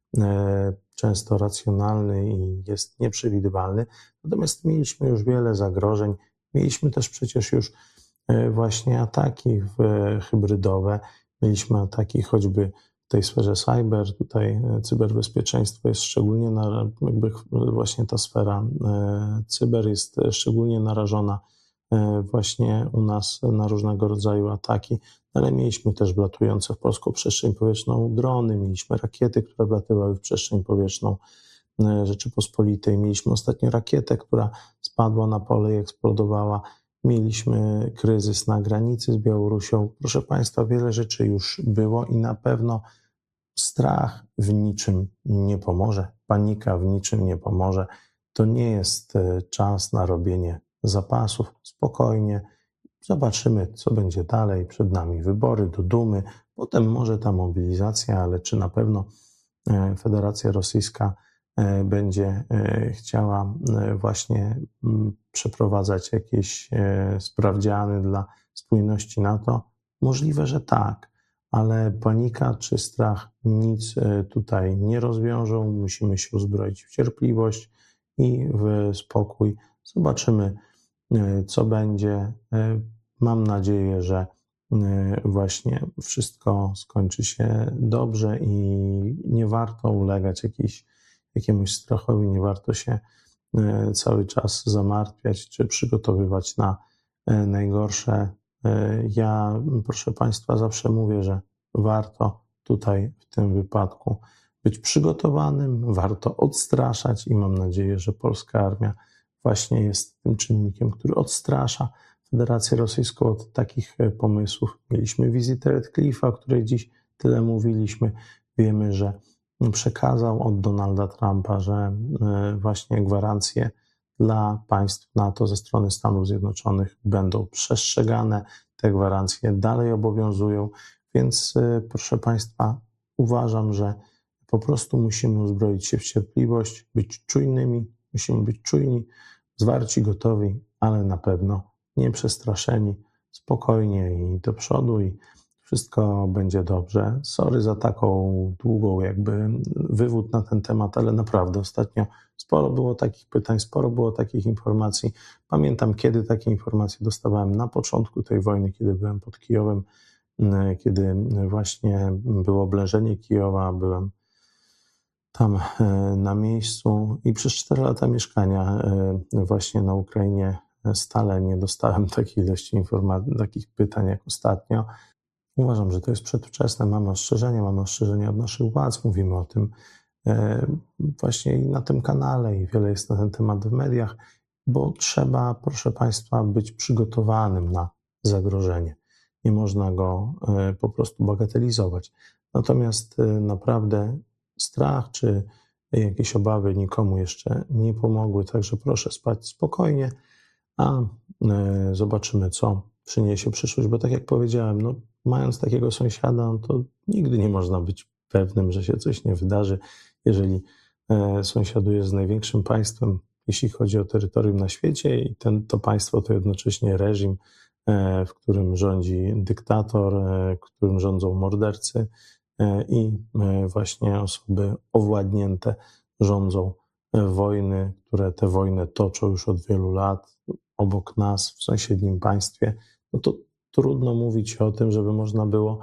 często racjonalny i jest nieprzewidywalny. Natomiast mieliśmy już wiele zagrożeń. Mieliśmy też przecież już właśnie ataki hybrydowe. Mieliśmy ataki choćby w tej sferze cyber. Tutaj cyberbezpieczeństwo jest szczególnie, właśnie ta sfera cyber jest szczególnie narażona właśnie u nas na różnego rodzaju ataki, ale mieliśmy też wlatujące w polską przestrzeń powietrzną drony, mieliśmy rakiety, które wlatywały w przestrzeń powietrzną Rzeczypospolitej, mieliśmy ostatnio rakietę, która spadła na pole i eksplodowała, mieliśmy kryzys na granicy z Białorusią. Proszę Państwa, wiele rzeczy już było i na pewno strach w niczym nie pomoże, panika w niczym nie pomoże. To nie jest czas na robienie zapasów. Spokojnie, zobaczymy, co będzie dalej. Przed nami wybory do Dumy, potem może ta mobilizacja, ale czy na pewno Federacja Rosyjska będzie chciała właśnie przeprowadzać jakieś sprawdziany dla spójności NATO? Możliwe, że tak, ale panika czy strach nic tutaj nie rozwiążą. Musimy się uzbroić w cierpliwość i w spokój. Zobaczymy, co będzie. Mam nadzieję, że właśnie wszystko skończy się dobrze i nie warto ulegać jakiemuś strachowi, nie warto się cały czas zamartwiać czy przygotowywać na najgorsze. Ja, proszę Państwa, zawsze mówię, że warto tutaj w tym wypadku być przygotowanym, warto odstraszać i mam nadzieję, że polska armia właśnie jest tym czynnikiem, który odstrasza Federację Rosyjską od takich pomysłów. Mieliśmy wizytę Redcliffe'a, o której dziś tyle mówiliśmy. Wiemy, że przekazał od Donalda Trumpa, że właśnie gwarancje dla państw NATO ze strony Stanów Zjednoczonych będą przestrzegane. Te gwarancje dalej obowiązują, więc proszę Państwa, uważam, że po prostu musimy uzbroić się w cierpliwość, być czujnymi, musimy być czujni, zwarci, gotowi, ale na pewno nie przestraszeni, spokojnie i do przodu i wszystko będzie dobrze. Sorry za taką długą wywód na ten temat, ale naprawdę ostatnio sporo było takich pytań, sporo było takich informacji. Pamiętam, kiedy takie informacje dostawałem na początku tej wojny, kiedy byłem pod Kijowem, kiedy właśnie było oblężenie Kijowa, byłem tam na miejscu i przez 4 lata mieszkania właśnie na Ukrainie stale nie dostałem takiej ilości informacji, takich pytań jak ostatnio. Uważam, że to jest przedwczesne, mamy ostrzeżenia od naszych władz, mówimy o tym właśnie i na tym kanale i wiele jest na ten temat w mediach, bo trzeba, proszę Państwa, być przygotowanym na zagrożenie. Nie można go po prostu bagatelizować. Natomiast naprawdę strach czy jakieś obawy nikomu jeszcze nie pomogły, także proszę spać spokojnie, a zobaczymy, co przyniesie przyszłość, bo tak jak powiedziałem, no, mając takiego sąsiada, no to nigdy nie można być pewnym, że się coś nie wydarzy. Jeżeli sąsiaduje z największym państwem, jeśli chodzi o terytorium na świecie i to państwo to jednocześnie reżim, w którym rządzi dyktator, w którym rządzą mordercy i właśnie osoby owładnięte rządzą wojny, które tę wojnę toczą już od wielu lat obok nas, w sąsiednim państwie, no to trudno mówić o tym, żeby można było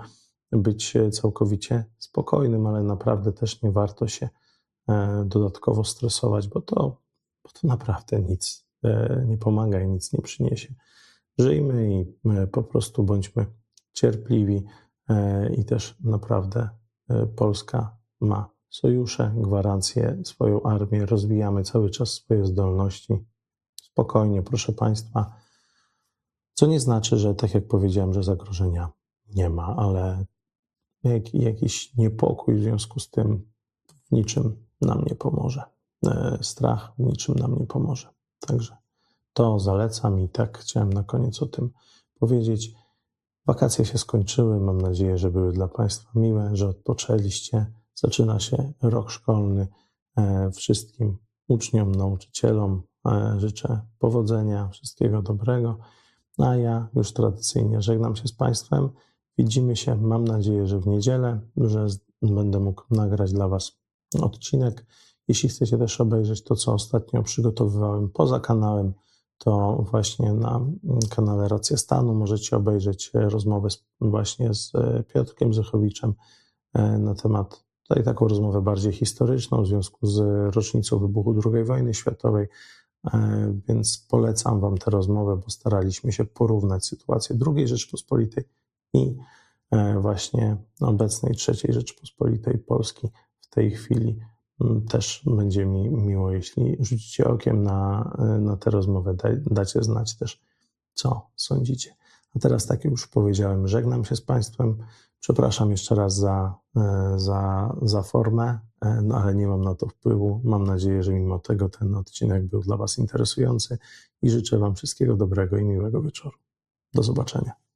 być całkowicie spokojnym, ale naprawdę też nie warto się dodatkowo stresować, bo to naprawdę nic nie pomaga i nic nie przyniesie. Żyjmy i po prostu bądźmy cierpliwi i też naprawdę Polska ma sojusze, gwarancje, swoją armię, rozwijamy cały czas swoje zdolności. Spokojnie, proszę Państwa, co nie znaczy, że tak jak powiedziałem, że zagrożenia nie ma, ale jakiś niepokój w związku z tym w niczym nam nie pomoże. Strach w niczym nam nie pomoże. Także to zalecam i tak chciałem na koniec o tym powiedzieć. Wakacje się skończyły, mam nadzieję, że były dla Państwa miłe, że odpoczęliście. Zaczyna się rok szkolny. Wszystkim uczniom, nauczycielom życzę powodzenia, wszystkiego dobrego. A ja już tradycyjnie żegnam się z Państwem. Widzimy się, mam nadzieję, że w niedzielę, że będę mógł nagrać dla Was odcinek. Jeśli chcecie też obejrzeć to, co ostatnio przygotowywałem poza kanałem, to właśnie na kanale Racja Stanu możecie obejrzeć rozmowę właśnie z Piotrkiem Zychowiczem na temat, tutaj taką rozmowę bardziej historyczną w związku z rocznicą wybuchu II wojny światowej, więc polecam Wam tę rozmowę, bo staraliśmy się porównać sytuację II Rzeczypospolitej i właśnie obecnej III Rzeczypospolitej Polski w tej chwili. Też będzie mi miło, jeśli rzucicie okiem na tę rozmowę, dacie znać też, co sądzicie. A teraz, tak jak już powiedziałem, żegnam się z Państwem. Przepraszam jeszcze raz za formę, no ale nie mam na to wpływu. Mam nadzieję, że mimo tego ten odcinek był dla Was interesujący i życzę Wam wszystkiego dobrego i miłego wieczoru. Do zobaczenia.